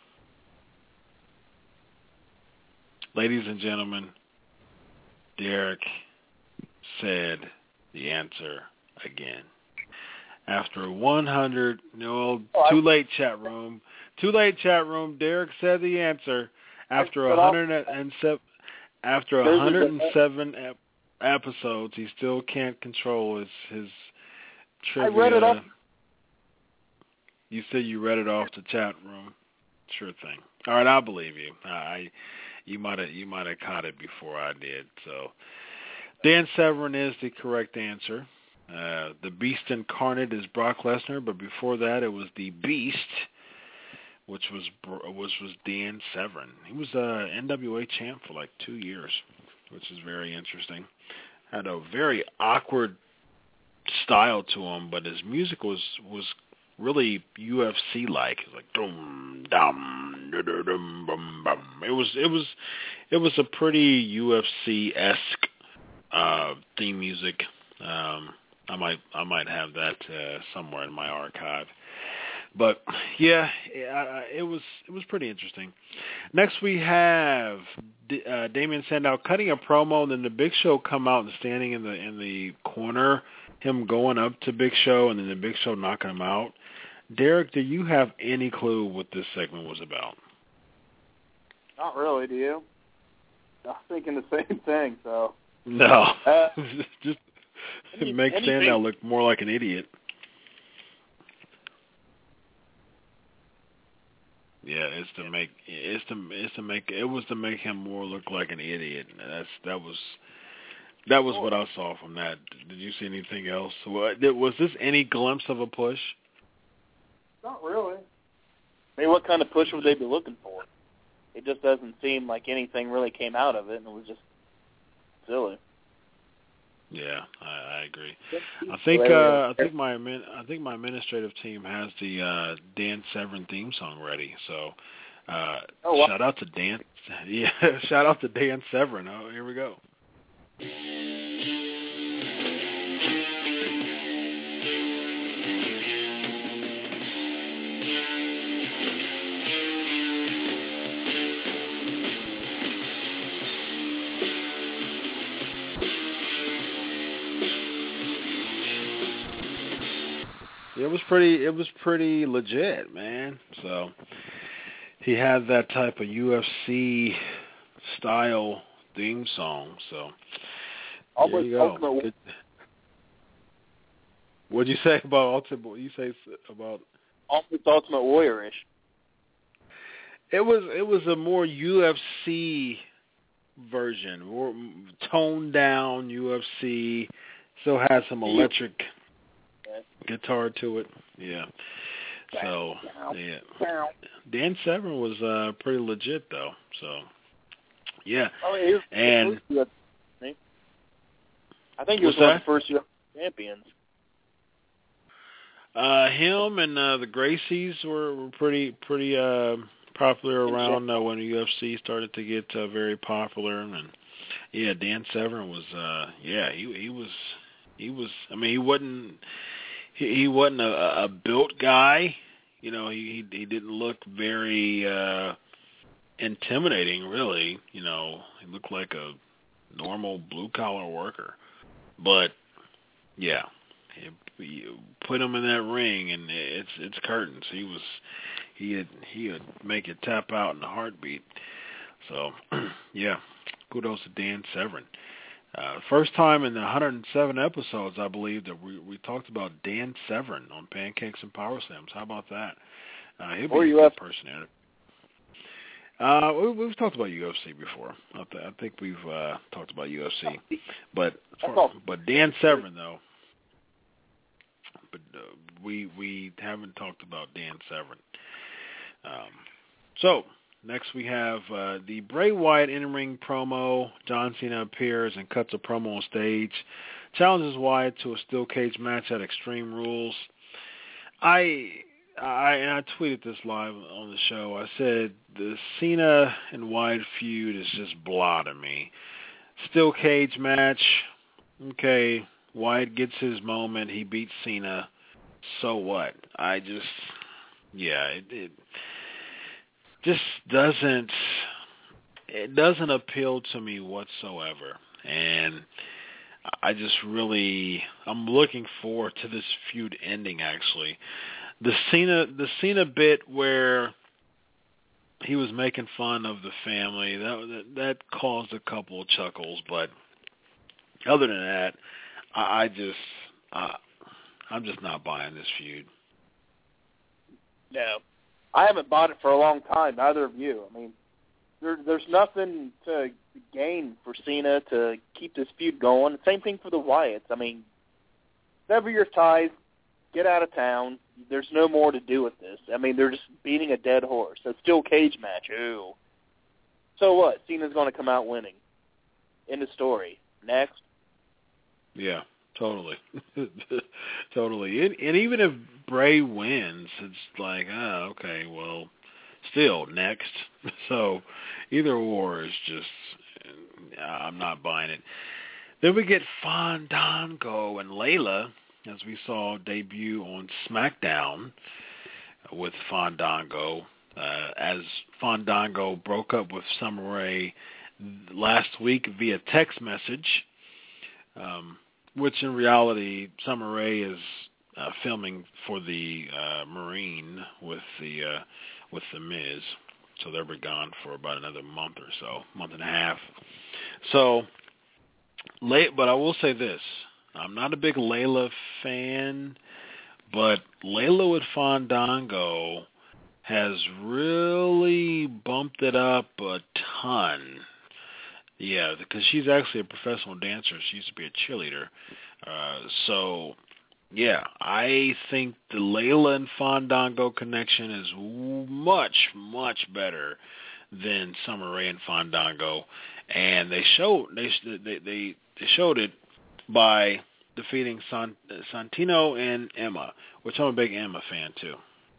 D: Ladies and gentlemen, Derek said the answer again. After 100, too late, chat room. Too late, chat room. Derek said the answer. After 107 episodes, he still can't control his trivia.
C: I read it off.
D: You said you read it off the chat room. Sure thing. All right, I believe you. You might have caught it before I did. So Dan Severn is the correct answer. The Beast Incarnate is Brock Lesnar, but before that it was the Beast, which was Dan Severn. He was a NWA champ for like 2 years, which is very interesting. Had a very awkward style to him, but his music was really UFC like. It was like dum dum dum dum bum bum. It was a pretty UFC-esque theme music. I might have that somewhere in my archive. But yeah, it was pretty interesting. Next we have Damien Sandow cutting a promo, and then the Big Show come out and standing in the corner, him going up to Big Show, and then the Big Show knocking him out. Derek, do you have any clue what this segment was about?
C: Not really, do you? I was thinking the same thing, so.
D: No. Just it makes Sandow look more like an idiot. Yeah, it was to make him more look like an idiot. That was what I saw from that. Did you see anything else? Was this any glimpse of a push?
C: Not really. I mean, what kind of push would they be looking for? It just doesn't seem like anything really came out of it, and it was just silly.
D: Yeah, I agree. I think my administrative team has the Dan Severn theme song ready. So shout out to Dan. Yeah, shout out to Dan Severn. Oh, here we go. It was pretty legit, man. So he had that type of UFC style theme song. So there you go. What'd you say about Ultimate? You say about
C: Ultimate Warrior-ish.
D: It was a more UFC version, more toned down UFC. Still had some electric guitar to it. Yeah. So yeah. Dan Severn was pretty legit though. So yeah. And
C: I think he was one of the first UFC champions.
D: Him and the Gracies were pretty popular around when the UFC started to get very popular, and yeah, Dan Severn was he was. I mean, he wasn't a built guy. You know, he didn't look very intimidating, really. You know, he looked like a normal blue collar worker. But yeah, you put him in that ring, and it's curtains. He'd make it tap out in a heartbeat. So yeah, kudos to Dan Severn. First time in the 107 episodes, I believe, that we talked about Dan Severn on Pancakes and Power Slams. How about that? He'll be a good person at it. We've talked about UFC before. I think we've talked about UFC, but Dan Severn though. But we haven't talked about Dan Severn. So. Next we have the Bray Wyatt in-ring promo. John Cena appears and cuts a promo on stage. Challenges Wyatt to a steel cage match at Extreme Rules. I tweeted this live on the show. I said the Cena and Wyatt feud is just blah to me. Steel cage match. Okay, Wyatt gets his moment. He beats Cena. So what? It just doesn't appeal to me whatsoever, and I'm looking forward to this feud ending. Actually, the Cena bit where he was making fun of the family that caused a couple of chuckles, but other than that, I'm just not buying this feud.
C: No. I haven't bought it for a long time, neither of you. I mean, there's nothing to gain for Cena to keep this feud going. Same thing for the Wyatts. I mean, sever your ties, get out of town. There's no more to do with this. I mean, they're just beating a dead horse. A steel cage match. Ooh. So what? Cena's going to come out winning. End of story. Next.
D: Yeah, totally. Totally. And even if Bray wins, it's like, okay, well, still, next. So either or is just, I'm not buying it. Then we get Fandango and Layla, as we saw debut on SmackDown with Fandango, as Fandango broke up with Summer Rae last week via text message, which in reality Summer Rae is filming for the Marine with the Miz, so they'll be gone for about another month or so, month and a half. So, but I will say this. I'm not a big Layla fan, but Layla with Fandango has really bumped it up a ton. Yeah, because she's actually a professional dancer. She used to be a cheerleader. So, yeah, I think the Layla and Fandango connection is much, much better than Summer Rae and Fandango. And they showed it by defeating Santino and Emma, which I'm a big Emma fan too.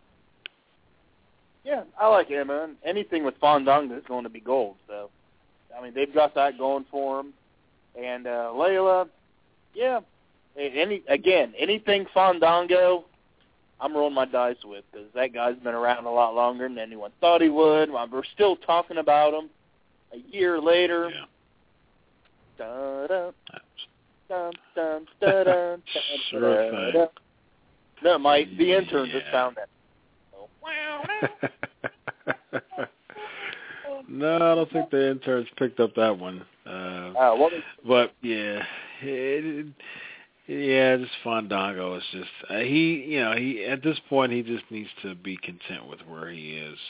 C: Yeah, I like Emma. And anything with Fandango is going to be gold. So, I mean, they've got that going for them. And Layla, yeah, anything Fandango, I'm rolling my dice with, because that guy's been around a lot longer than anyone thought he would. We're still talking about him a year later.
D: Yeah.
C: Da-da. Dun, dun, dun, dun,
D: Sure
C: dun,
D: thing.
C: No, the intern just found that.
D: No, I don't think the interns picked up that one. But yeah, just Fandango is just he at this point he just needs to be content with where he is.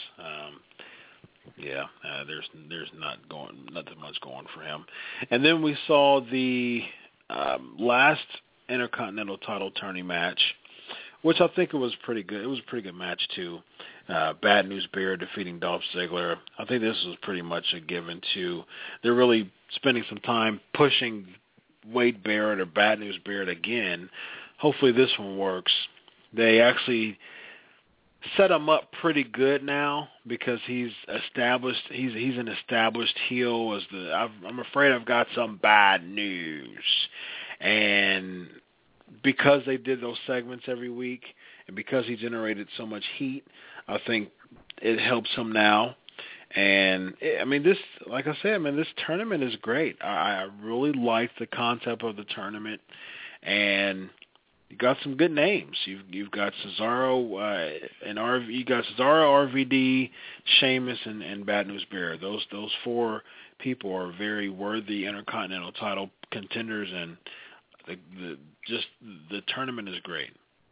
D: There's nothing much going for him. And then we saw the last Intercontinental title tourney match, which I think it was pretty good. It was a pretty good match too. Bad News Bear defeating Dolph Ziggler. I think this was pretty much a given too. They're really spending some time pushing Wade Barrett or Bad News Barrett again. Hopefully this one works. They actually set him up pretty good now because he's established. He's an established heel. I'm afraid I've got some bad news, and because they did those segments every week, and because he generated so much heat, I think it helps him now. And this tournament is great. I really like the concept of the tournament, and you got some good names. You've got Cesaro you got Cesaro, RVD, Sheamus, and Bad News Bear. Those four people are very worthy Intercontinental title contenders, and the tournament is great.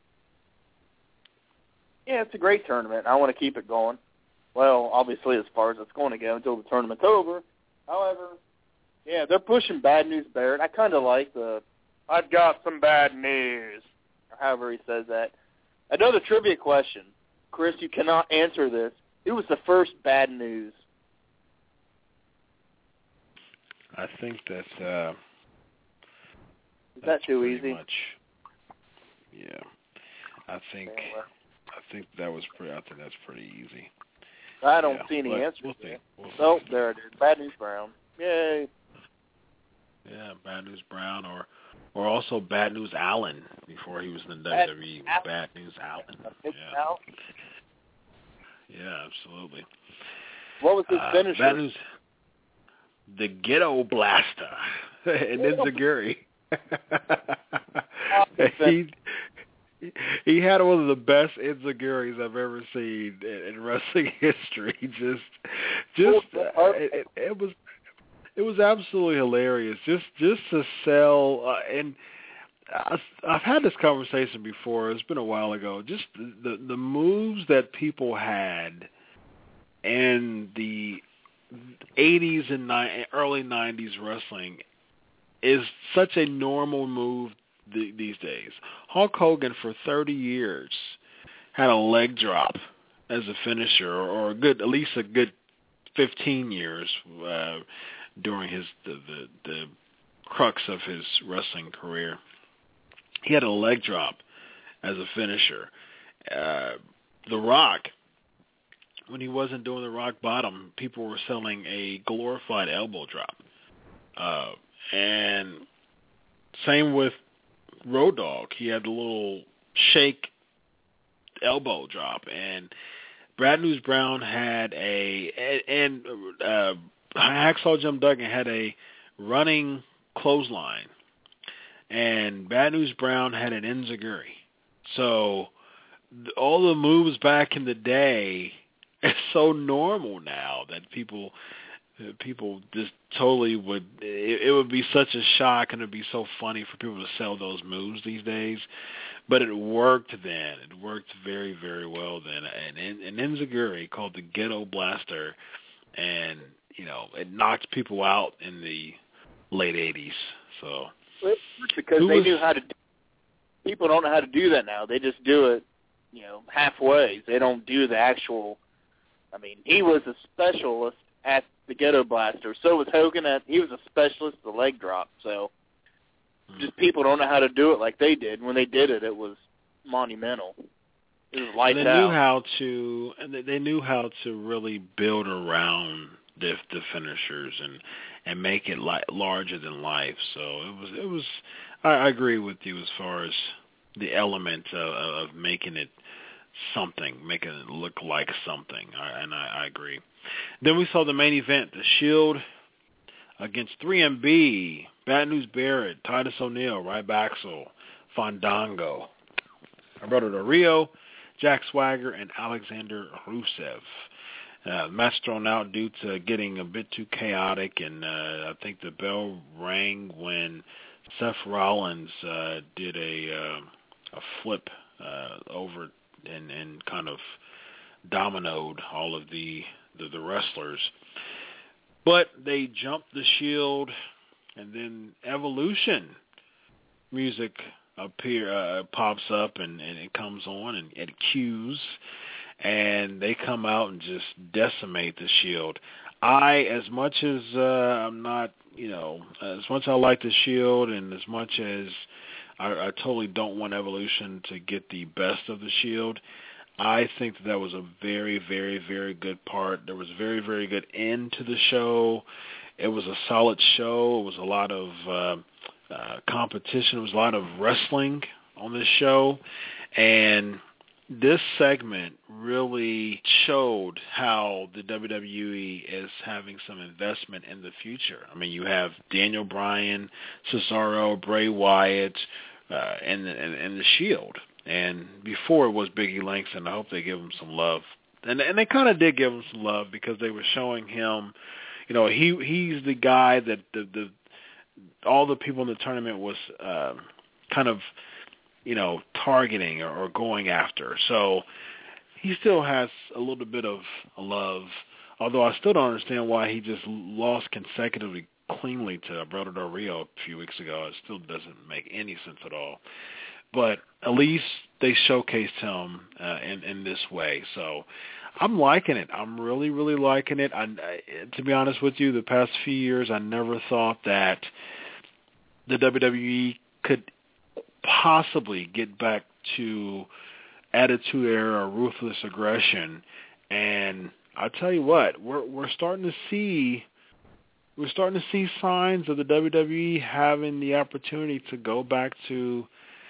C: Yeah, it's a great tournament. I want to keep it going. Well, obviously, as far as it's going to go until the tournament's over. However, yeah, they're pushing Bad News Barrett. I kind of like I've got some bad news, or however he says that. Another trivia question. Chris, you cannot answer this. Who was the first Bad News?
D: I think that's
C: Is that too easy?
D: Much, yeah. I think that was pretty. I think that's pretty easy.
C: I don't see any answers.
D: We'll see.
C: Oh, there it is. Bad News Brown. Yay.
D: Yeah, Bad News Brown, or also Bad News Allen before he was in the WWE. Bad News Allen. Yeah, absolutely. What was his finisher? Bad News. The Ghetto Blaster. And then Enziguri. He had one of the best Enziguris I've ever seen in wrestling history. It was absolutely hilarious. Just to sell, and I've had this conversation before. It's been a while ago. Just the moves that people had, and the 80s and early 90s wrestling is such a normal move these days. Hulk Hogan for 30 years had a leg drop as a finisher, or at least a good 15 years during the crux of his wrestling career. He had a leg drop as a finisher. The Rock, when he wasn't doing the rock bottom, people were selling a glorified elbow drop. And same with Road Dogg. He had the little shake elbow drop. And Brad News Brown had and Hacksaw Jim Duggan had a running clothesline. And Bad News Brown had an enziguri. So all the moves back in the day are so normal now that people just totally would. It would be such a shock, and it would be so funny for people to sell those moves these days. But it worked then. It worked very, very well then. And an enziguri called the Ghetto Blaster, and it knocked people out in the late 80s. So.
C: Because they knew how to do it. People don't know how to do that now. They just do it, halfway. They don't do the actual. I mean, he was a specialist at the Ghetto Blaster. So was Hogan. He was a specialist at the leg drop. So just people don't know how to do it like they did. When they did it, it was monumental. It was lights out.
D: They knew how to really build around the finishers and make it larger than life. So it was. I agree with you as far as the element of making it something, making it look like something. I agree. Then we saw the main event, The Shield against 3MB, Bad News Barrett, Titus O'Neil, Rybaxel, Fandango, Alberto Del Rio, Jack Swagger, and Alexander Rusev. Match thrown out due to getting a bit too chaotic, and I think the bell rang when Seth Rollins did a flip over and kind of dominoed all of the wrestlers. But they jumped the Shield, and then Evolution music pops up, and it comes on, and it cues, and they come out and just decimate the Shield. As much as I'm not, as much as I like the Shield, and as much as I totally don't want Evolution to get the best of the Shield, I think that was a very, very, very good part. There was a very, very good end to the show. It was a solid show. It was a lot of competition. It was a lot of wrestling on this show. And this segment really showed how the WWE is having some investment in the future. I mean, you have Daniel Bryan, Cesaro, Bray Wyatt, and the Shield. And before it was Biggie Langston. I hope they give him some love. And they kind of did give him some love because they were showing him, he's the guy that all the people in the tournament was kind of, targeting or going after. So he still has a little bit of love, although I still don't understand why he just lost consecutively cleanly to Alberto Del Rio a few weeks ago. It still doesn't make any sense at all. But at least they showcased him in this way. So I'm liking it. I'm really, really liking it. To be honest with you, the past few years, I never thought that the WWE could possibly get back to Attitude Era, ruthless aggression. And I'll tell you what, we're starting to see signs of the WWE having the opportunity to go back to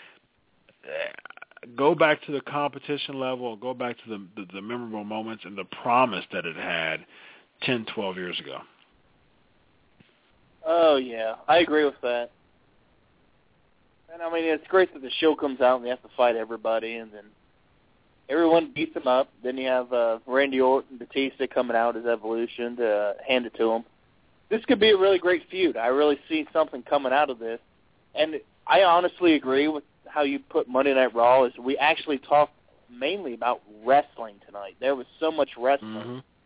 D: the competition level, or go back to the memorable moments and the promise that it had 10, 12 years ago.
C: Oh, yeah. I agree with that. And, I mean, it's great that the show comes out and they have to fight everybody, and then everyone beats them up. Then you have Randy Orton, Batista coming out as Evolution to hand it to them. This could be a really great feud. I really see something coming out of this. And I honestly agree with how you put Monday Night Raw. Is we actually talked mainly about wrestling tonight. There was so much wrestling.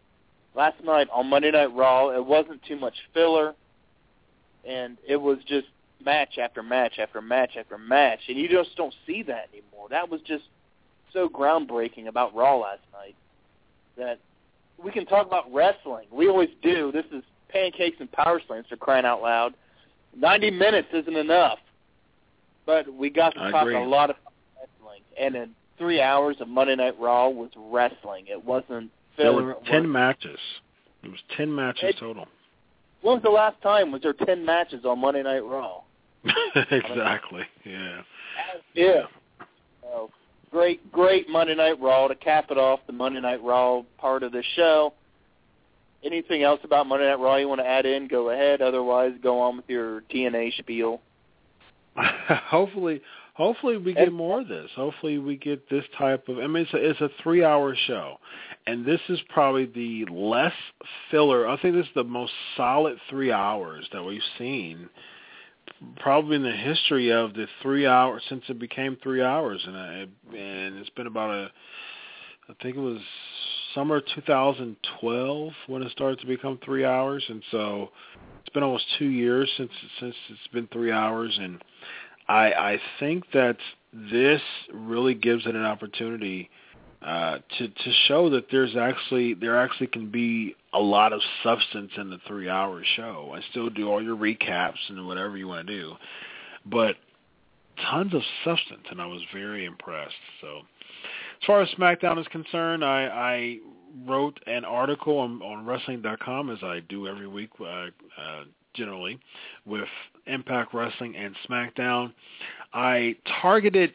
C: last night on Monday Night Raw, it wasn't too much filler, and it was just match after match after match after match, and you just don't see that anymore. That was just so groundbreaking about Raw last night that we can talk about wrestling. We always do. This is Pancakes and Power Slams, for crying out loud. 90 minutes isn't enough, but we got to talk a lot of wrestling, and in 3 hours of Monday Night Raw was wrestling. It wasn't filler.
D: There were 10 matches. It was 10 matches total.
C: When was the last time was there 10 matches on Monday Night Raw?
D: Exactly. Yeah.
C: Yeah. So, great Monday Night Raw to cap it off, the Monday Night Raw part of the show. Anything else about Monday Night Raw you want to add in? Go ahead. Otherwise, go on with your TNA spiel.
D: Hopefully we get more of this. Hopefully we get this type of. I mean, it's a 3-hour show, and this is probably the less filler. I think this is the most solid 3 hours that we've seen, probably in the history of the 3 hours since it became 3 hours, and it's been about I think it was summer 2012 when it started to become 3 hours, and so it's been almost 2 years since it's been 3 hours, and I think that this really gives it an opportunity to show that there actually can be a lot of substance in the 3-hour show. I still do all your recaps and whatever you want to do, but tons of substance, and I was very impressed. So as far as SmackDown is concerned, I wrote an article on Wrestling.com, as I do every week, generally, with Impact Wrestling and SmackDown. I targeted,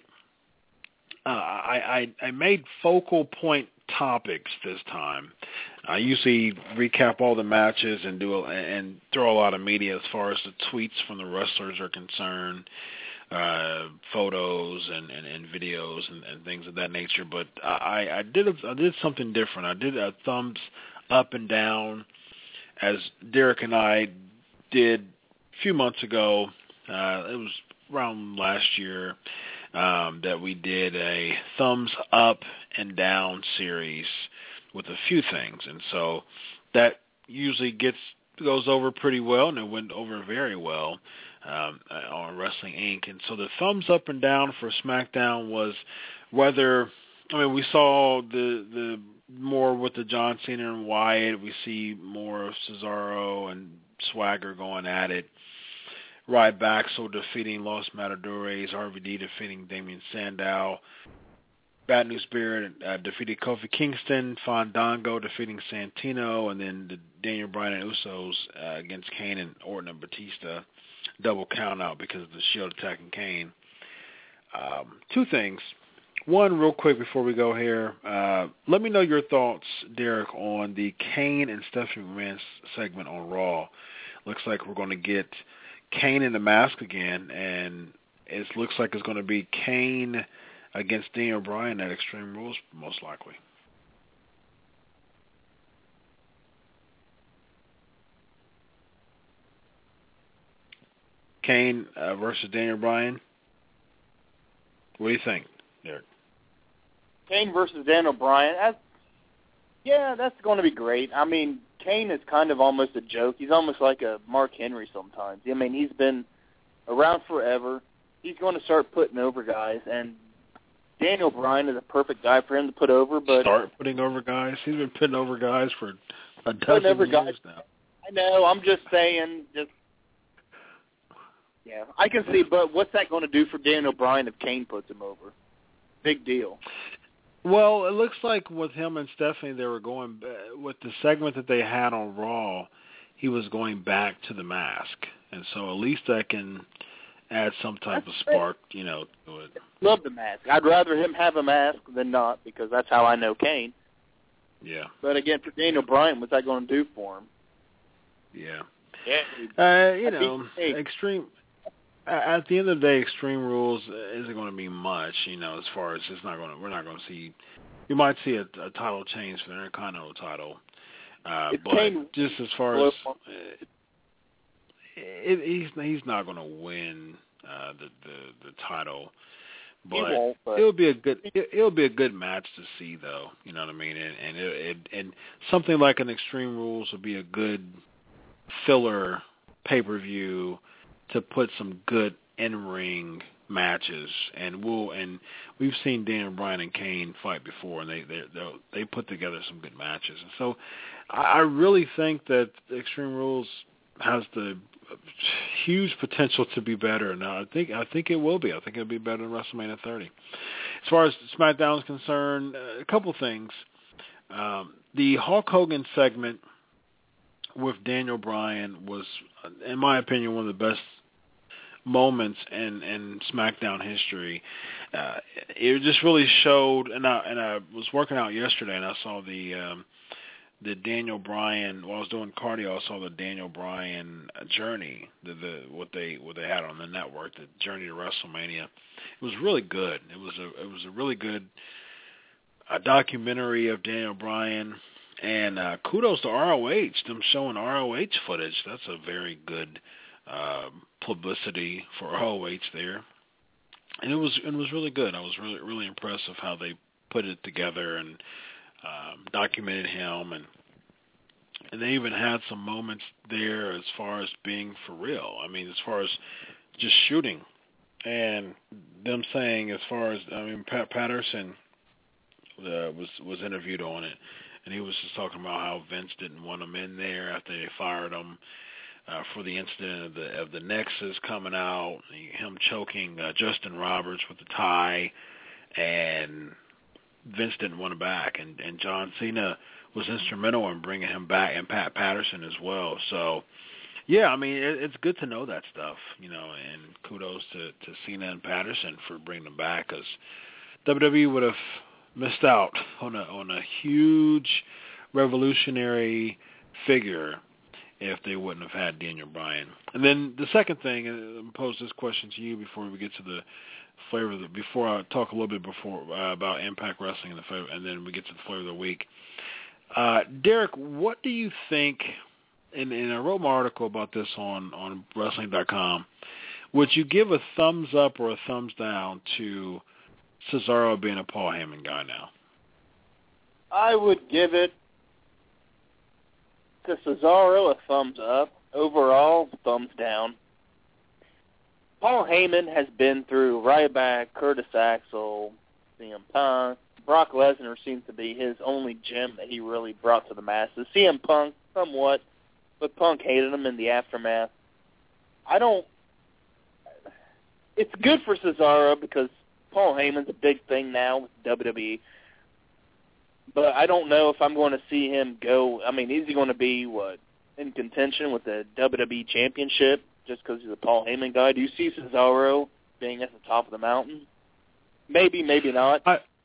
D: I made focal point topics this time. I usually recap all the matches and throw a lot of media as far as the tweets from the wrestlers are concerned, photos and videos and things of that nature. But I did something different. I did a thumbs up and down, as Derek and I did a few months ago. It was around last year that we did a thumbs up and down series with a few things, and so that usually goes over pretty well, and it went over very well on Wrestling Inc. And so the thumbs up and down for SmackDown was whether, I mean, we saw the more with the John Cena and Wyatt. We see more of Cesaro and Swagger going at it. Ryback defeating Los Matadores, RVD defeating Damian Sandow, Bad News Bear defeated Kofi Kingston, Fandango defeating Santino, and then the Daniel Bryan and Usos against Kane and Orton and Batista. Double count out because of the Shield attacking Kane. Two things. One, real quick before we go here, let me know your thoughts, Derek, on the Kane and Stephanie McMahon segment on Raw. Looks like we're going to get Kane in the mask again, and it looks like it's going to be Kane against Daniel Bryan at Extreme Rules, most likely. Kane versus Daniel Bryan. What do you think, Derek?
C: Kane versus Daniel Bryan. That's going to be great. I mean, Kane is kind of almost a joke. He's almost like a Mark Henry sometimes. I mean, he's been around forever. He's going to start putting over guys, and Daniel Bryan is a perfect guy for him to put over. But
D: start putting over guys? He's been putting over guys for a dozen years now.
C: I know. I'm just saying. Yeah, I can see. But what's that going to do for Daniel Bryan if Kane puts him over? Big deal.
D: Well, it looks like with him and Stephanie, they were going with the segment that they had on Raw. He was going back to the mask, and so at least that can add some type of spark, to it.
C: Love the mask. I'd rather him have a mask than not, because that's how I know Kane.
D: Yeah.
C: But again, for Daniel Bryan, what's that going to do for him?
D: Yeah. Extreme. At the end of the day, Extreme Rules isn't going to be much, as far as we're not going to see. You might see a title change for the Intercontinental title, but just as far as he's not going to win the title. But it'll be a good match to see, though. You know what I mean? And something like an Extreme Rules would be a good filler pay-per-view to put some good in-ring matches. And we've seen Daniel Bryan and Kane fight before, and they put together some good matches. And so I really think that Extreme Rules has the huge potential to be better, and I think it will be. I think it'll be better than WrestleMania 30. As far as SmackDown is concerned, a couple things. The Hulk Hogan segment with Daniel Bryan was, in my opinion, one of the best moments in SmackDown history. It just really showed, and I was working out yesterday, and I saw the Daniel Bryan. While I was doing cardio, I saw the Daniel Bryan journey, what they had on the network, the journey to WrestleMania. It was really good. It was a really good documentary of Daniel Bryan, and kudos to ROH, them showing ROH footage. That's a very good publicity for ROH there, and it was really good. I was really impressed with how they put it together and documented him, and they even had some moments there as far as being for real. I mean, as far as just shooting, and them saying, as far as, I mean, Pat Patterson was interviewed on it, and he was just talking about how Vince didn't want him in there after they fired him for the incident of the Nexus coming out, him choking Justin Roberts with the tie, and Vince didn't want him back, and John Cena was instrumental in bringing him back, and Pat Patterson as well. So, yeah, I mean, it's good to know that stuff, you know, and kudos to Cena and Patterson for bringing them back, because WWE would have missed out on a huge revolutionary figure if they wouldn't have had Daniel Bryan. And then the second thing, and I'll pose this question to you before we get to the flavor before I talk a little bit about Impact Wrestling and then we get to the flavor of the week. Derek, what do you think, and I wrote my article about this on Wrestling.com, would you give a thumbs up or a thumbs down to Cesaro being a Paul Heyman guy now?
C: I would give it to Cesaro a thumbs up. Overall, thumbs down. Paul Heyman has been through Ryback, Curtis Axel, CM Punk. Brock Lesnar seems to be his only gem that he really brought to the masses. CM Punk, somewhat, but Punk hated him in the aftermath. It's good for Cesaro because Paul Heyman's a big thing now with WWE. But I don't know if I'm going to see him go. I mean, is he going to be, in contention with the WWE Championship just because he's a Paul Heyman guy? Do you see Cesaro being at the top of the mountain? Maybe, maybe not.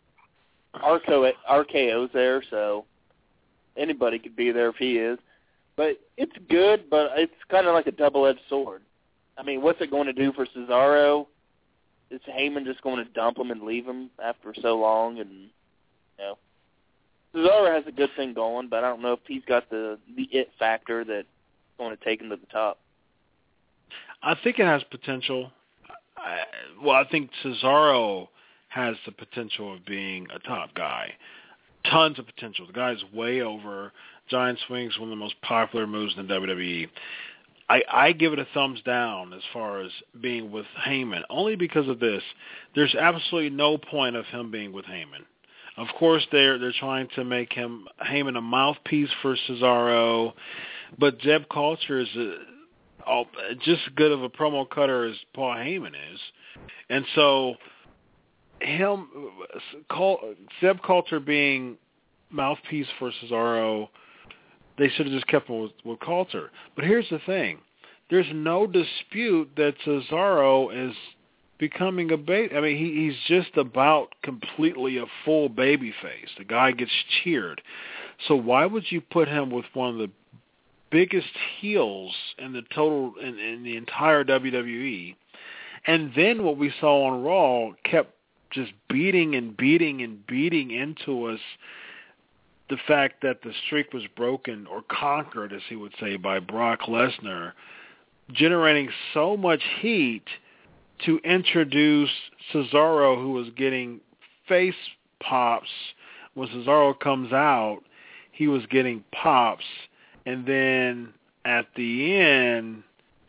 C: RKO's there, so anybody could be there if he is. But it's good, but it's kind of like a double-edged sword. I mean, what's it going to do for Cesaro? Is Heyman just going to dump him and leave him after so long? And, you know, Cesaro has a good thing going, but I don't know if he's got the it factor that's going to take him to the top.
D: I think it has potential. I think Cesaro has the potential of being a top guy. Tons of potential. The guy's way over. Giant Swing's one of the most popular moves in WWE. I give it a thumbs down as far as being with Heyman, only because of this. There's absolutely no point of him being with Heyman. Of course, they're trying to make Heyman a mouthpiece for Cesaro, but Zeb Coulter is just as good of a promo cutter as Paul Heyman is. And so Zeb Coulter being mouthpiece for Cesaro, they should have just kept him with Coulter. But here's the thing. There's no dispute that Cesaro is becoming a baby. I mean, he's just about completely a full baby face. The guy gets cheered. So why would you put him with one of the biggest heels in the entire WWE? And then what we saw on Raw kept just beating into us the fact that the streak was broken or conquered, as he would say, by Brock Lesnar, generating so much heat to introduce Cesaro, who was getting face pops. When Cesaro comes out, he was getting pops, and then at the end,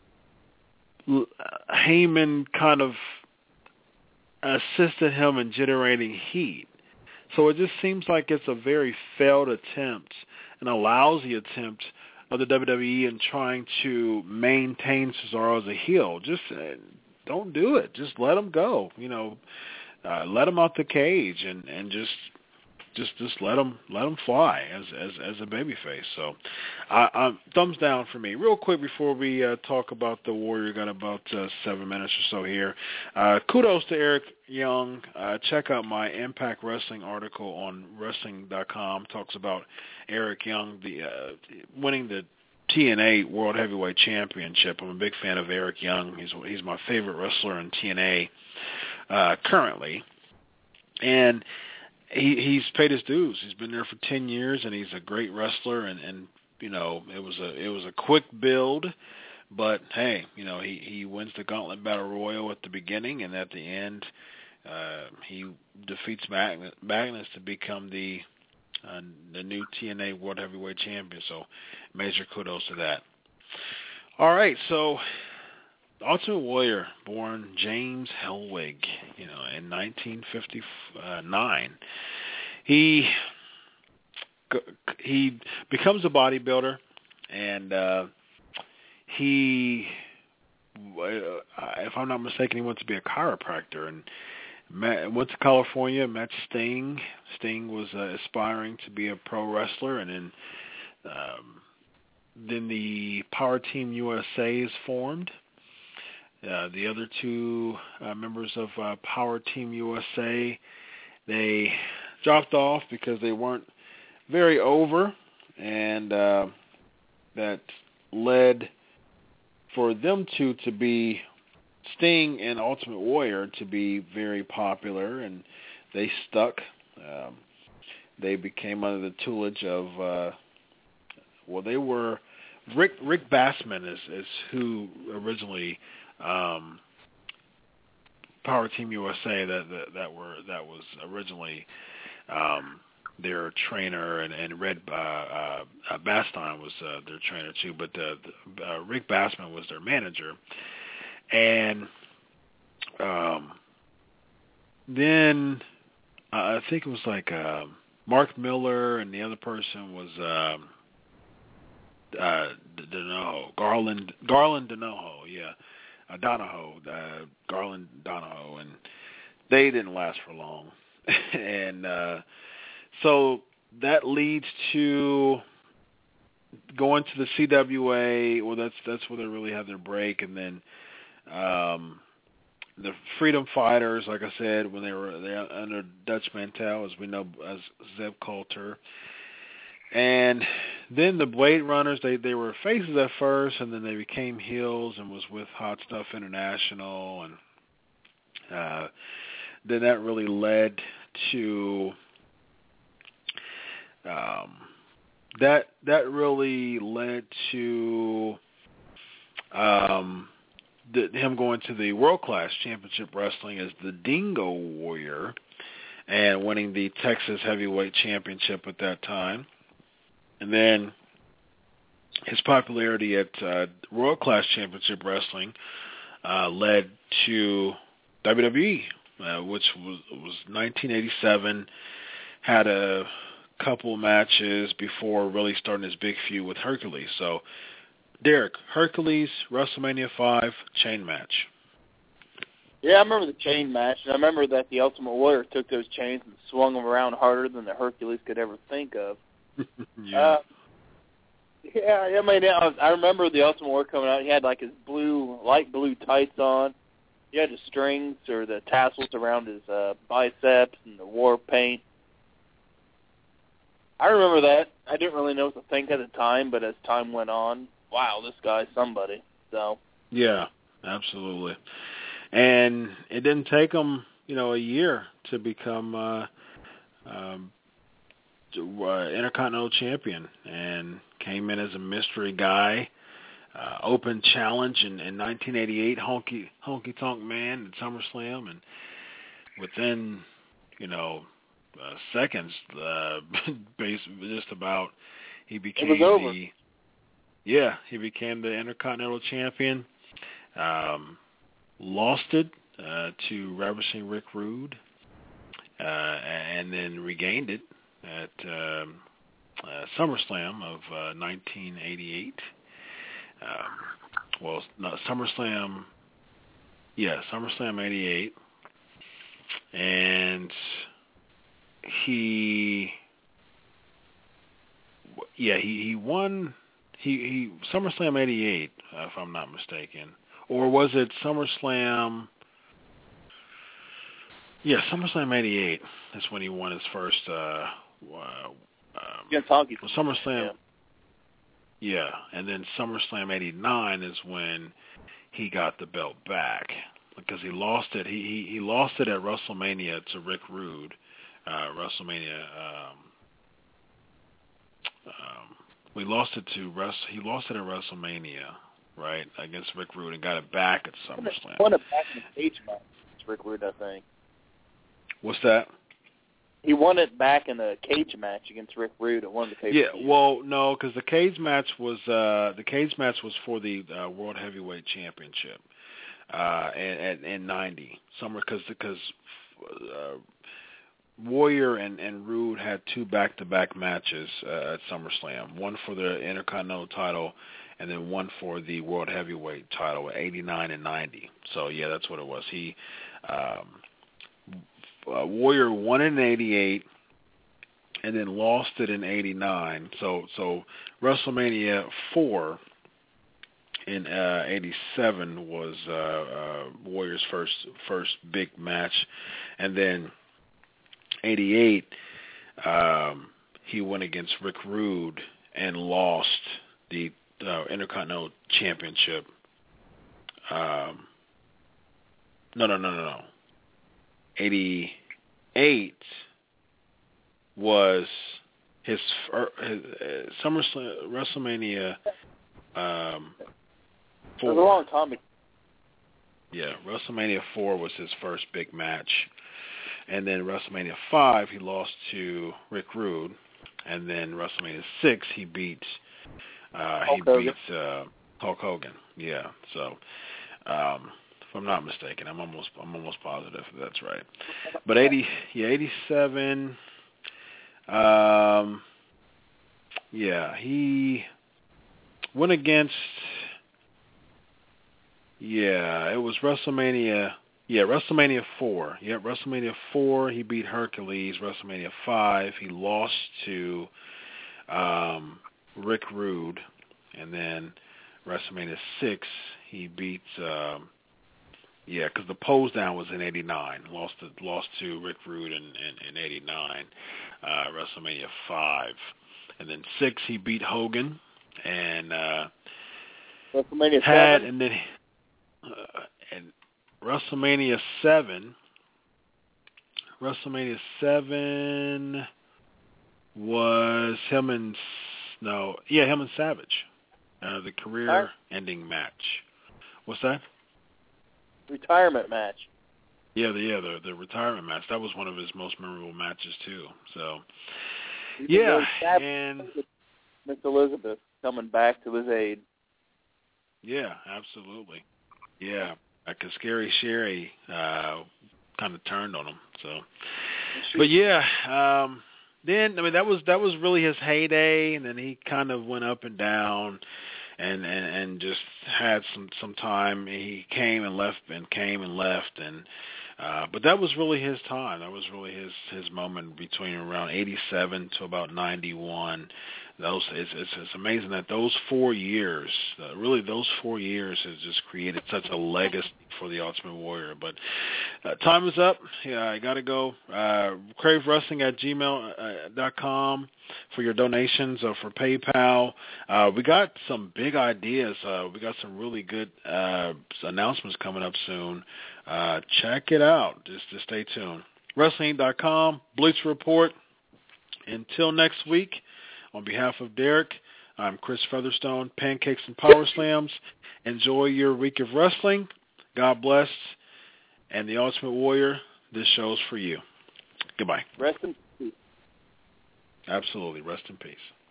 D: Heyman kind of assisted him in generating heat. So it just seems like it's a very failed attempt and a lousy attempt of the WWE in trying to maintain Cesaro as a heel. Just don't do it. Just let him go. Let him out the cage and just let him fly as a babyface. So, thumbs down for me. Real quick before we talk about the Warrior, got about 7 minutes or so here. Kudos to Eric Young. Check out my Impact Wrestling article on Wrestling.com. Talks about Eric Young winning the TNA World Heavyweight Championship. I'm a big fan of Eric Young. He's my favorite wrestler in TNA currently, and he's paid his dues. He's been there for 10 years, and he's a great wrestler. And it was a quick build, but hey, he wins the Gauntlet Battle Royal at the beginning, and at the end, he defeats Magnus to become the new TNA World Heavyweight Champion. So major kudos to that. All right, so Ultimate Warrior, born James Hellwig, in 1959. He becomes a bodybuilder, and he, if I'm not mistaken, he went to be a chiropractor and went to California, met Sting. Sting was aspiring to be a pro wrestler, and then the Power Team USA is formed. The other two members of Power Team USA, they dropped off because they weren't very over, and that led for them two to be Sting and Ultimate Warrior to be very popular, and they stuck. They became under the tutelage of they were Rick Bassman is who originally Power Team USA that was originally their trainer, and Red Baston was their trainer too, but Rick Bassman was their manager. And then I think it was like Mark Miller, and the other person was Donahoe, Garland Donahoe, yeah. Garland Donahoe, and they didn't last for long. And so that leads to going to the CWA. Well, that's where they really had their break, and then the Freedom Fighters, like I said, when they were under Dutch Mantel, as we know as Zeb Coulter. And then the Blade Runners, they were faces at first, and then they became heels and was with Hot Stuff International, and then that really led to him going to the World Class Championship Wrestling as the Dingo Warrior and winning the Texas Heavyweight Championship at that time. And then his popularity at World Class Championship Wrestling led to WWE, which was 1987, had a couple matches before really starting his big feud with Hercules. So, Derek, Hercules, WrestleMania 5, chain match.
C: Yeah, I remember the chain match, and I remember that the Ultimate Warrior took those chains and swung them around harder than the Hercules could ever think of.
D: Yeah.
C: I remember the Ultimate Warrior coming out. He had like his light blue tights on. He had the strings or the tassels around his biceps and the war paint. I remember that. I didn't really know what to think at the time, but as time went on, wow, this guy's somebody. So. Yeah,
D: absolutely. And it didn't take him, a year to become Intercontinental Champion, and came in as a mystery guy open challenge in 1988, Honky Tonk Man at SummerSlam, and within, seconds, just about, he became he became the Intercontinental Champion. Lost it to Ravishing Rick Rude, and then regained it at SummerSlam of 1988. SummerSlam 88, and he won SummerSlam 88, if I'm not mistaken, or was it SummerSlam? Yeah, SummerSlam 88. That's when he won his first. SummerSlam. Yeah, and then SummerSlam 89 is when he got the belt back, because he lost it. He lost it at WrestleMania to Rick Rude. He lost it at WrestleMania, right, against Rick Rude, and got it back at SummerSlam.
C: He won it back in the cage match against Rick Rude, I think.
D: What's that?
C: He won it back in a cage match against Rick Rude at one of the cage matches.
D: Well, no, because the cage match was for the World Heavyweight Championship in '90. Because Warrior and Rude had two back-to-back matches at SummerSlam, one for the Intercontinental title and then one for the World Heavyweight title at 89 and 90. So, yeah, that's what it was. He Warrior won it in 88 and then lost it in 89. So WrestleMania 4 in 87 was Warrior's first big match, and then 88 he went against Rick Rude and lost the Intercontinental Championship. No. 88 was his SummerSlam, WrestleMania 4.
C: It was a long time ago.
D: Yeah, WrestleMania 4 was his first big match. And then WrestleMania 5, he lost to Rick Rude. And then WrestleMania 6, he beat Hulk Hogan. Yeah, so if I'm not mistaken, I'm almost positive that's right. But 87. He went against. Yeah, it was WrestleMania. Yeah, WrestleMania 4. Yeah, WrestleMania 4, he beat Hercules. WrestleMania 5, he lost to Rick Rude. And then WrestleMania 6, he beat, because the pose down was in 89. Lost to Rick Rude in 89. WrestleMania 5. And then 6, he beat Hogan. And
C: WrestleMania 7?
D: And then... and WrestleMania 7 was him and Savage, the career-ending match. What's that?
C: Retirement match.
D: Yeah, the retirement match. That was one of his most memorable matches too. So, and
C: Miss Elizabeth coming back to his aid.
D: Yeah, absolutely. Yeah. Because Scary Sherry kind of turned on him. So, but then that was really his heyday, and then he kind of went up and down, and just had some time. He came and left, and but that was really his time. That was really his moment between around 87 to about 91. It's amazing that those 4 years, those 4 years has just created such a legacy for the Ultimate Warrior. But time is up. Yeah, I got to go. CraveWrestling@gmail.com for your donations or for PayPal. We got some big ideas. We got some really good announcements coming up soon. Check it out. Just stay tuned. Wrestling.com, Bleacher Report. Until next week, on behalf of Derek, I'm Chris Featherstone, Pancakes and Power Slams. Enjoy your week of wrestling. God bless. And the Ultimate Warrior, this show's for you. Goodbye.
C: Rest in peace.
D: Absolutely. Rest in peace.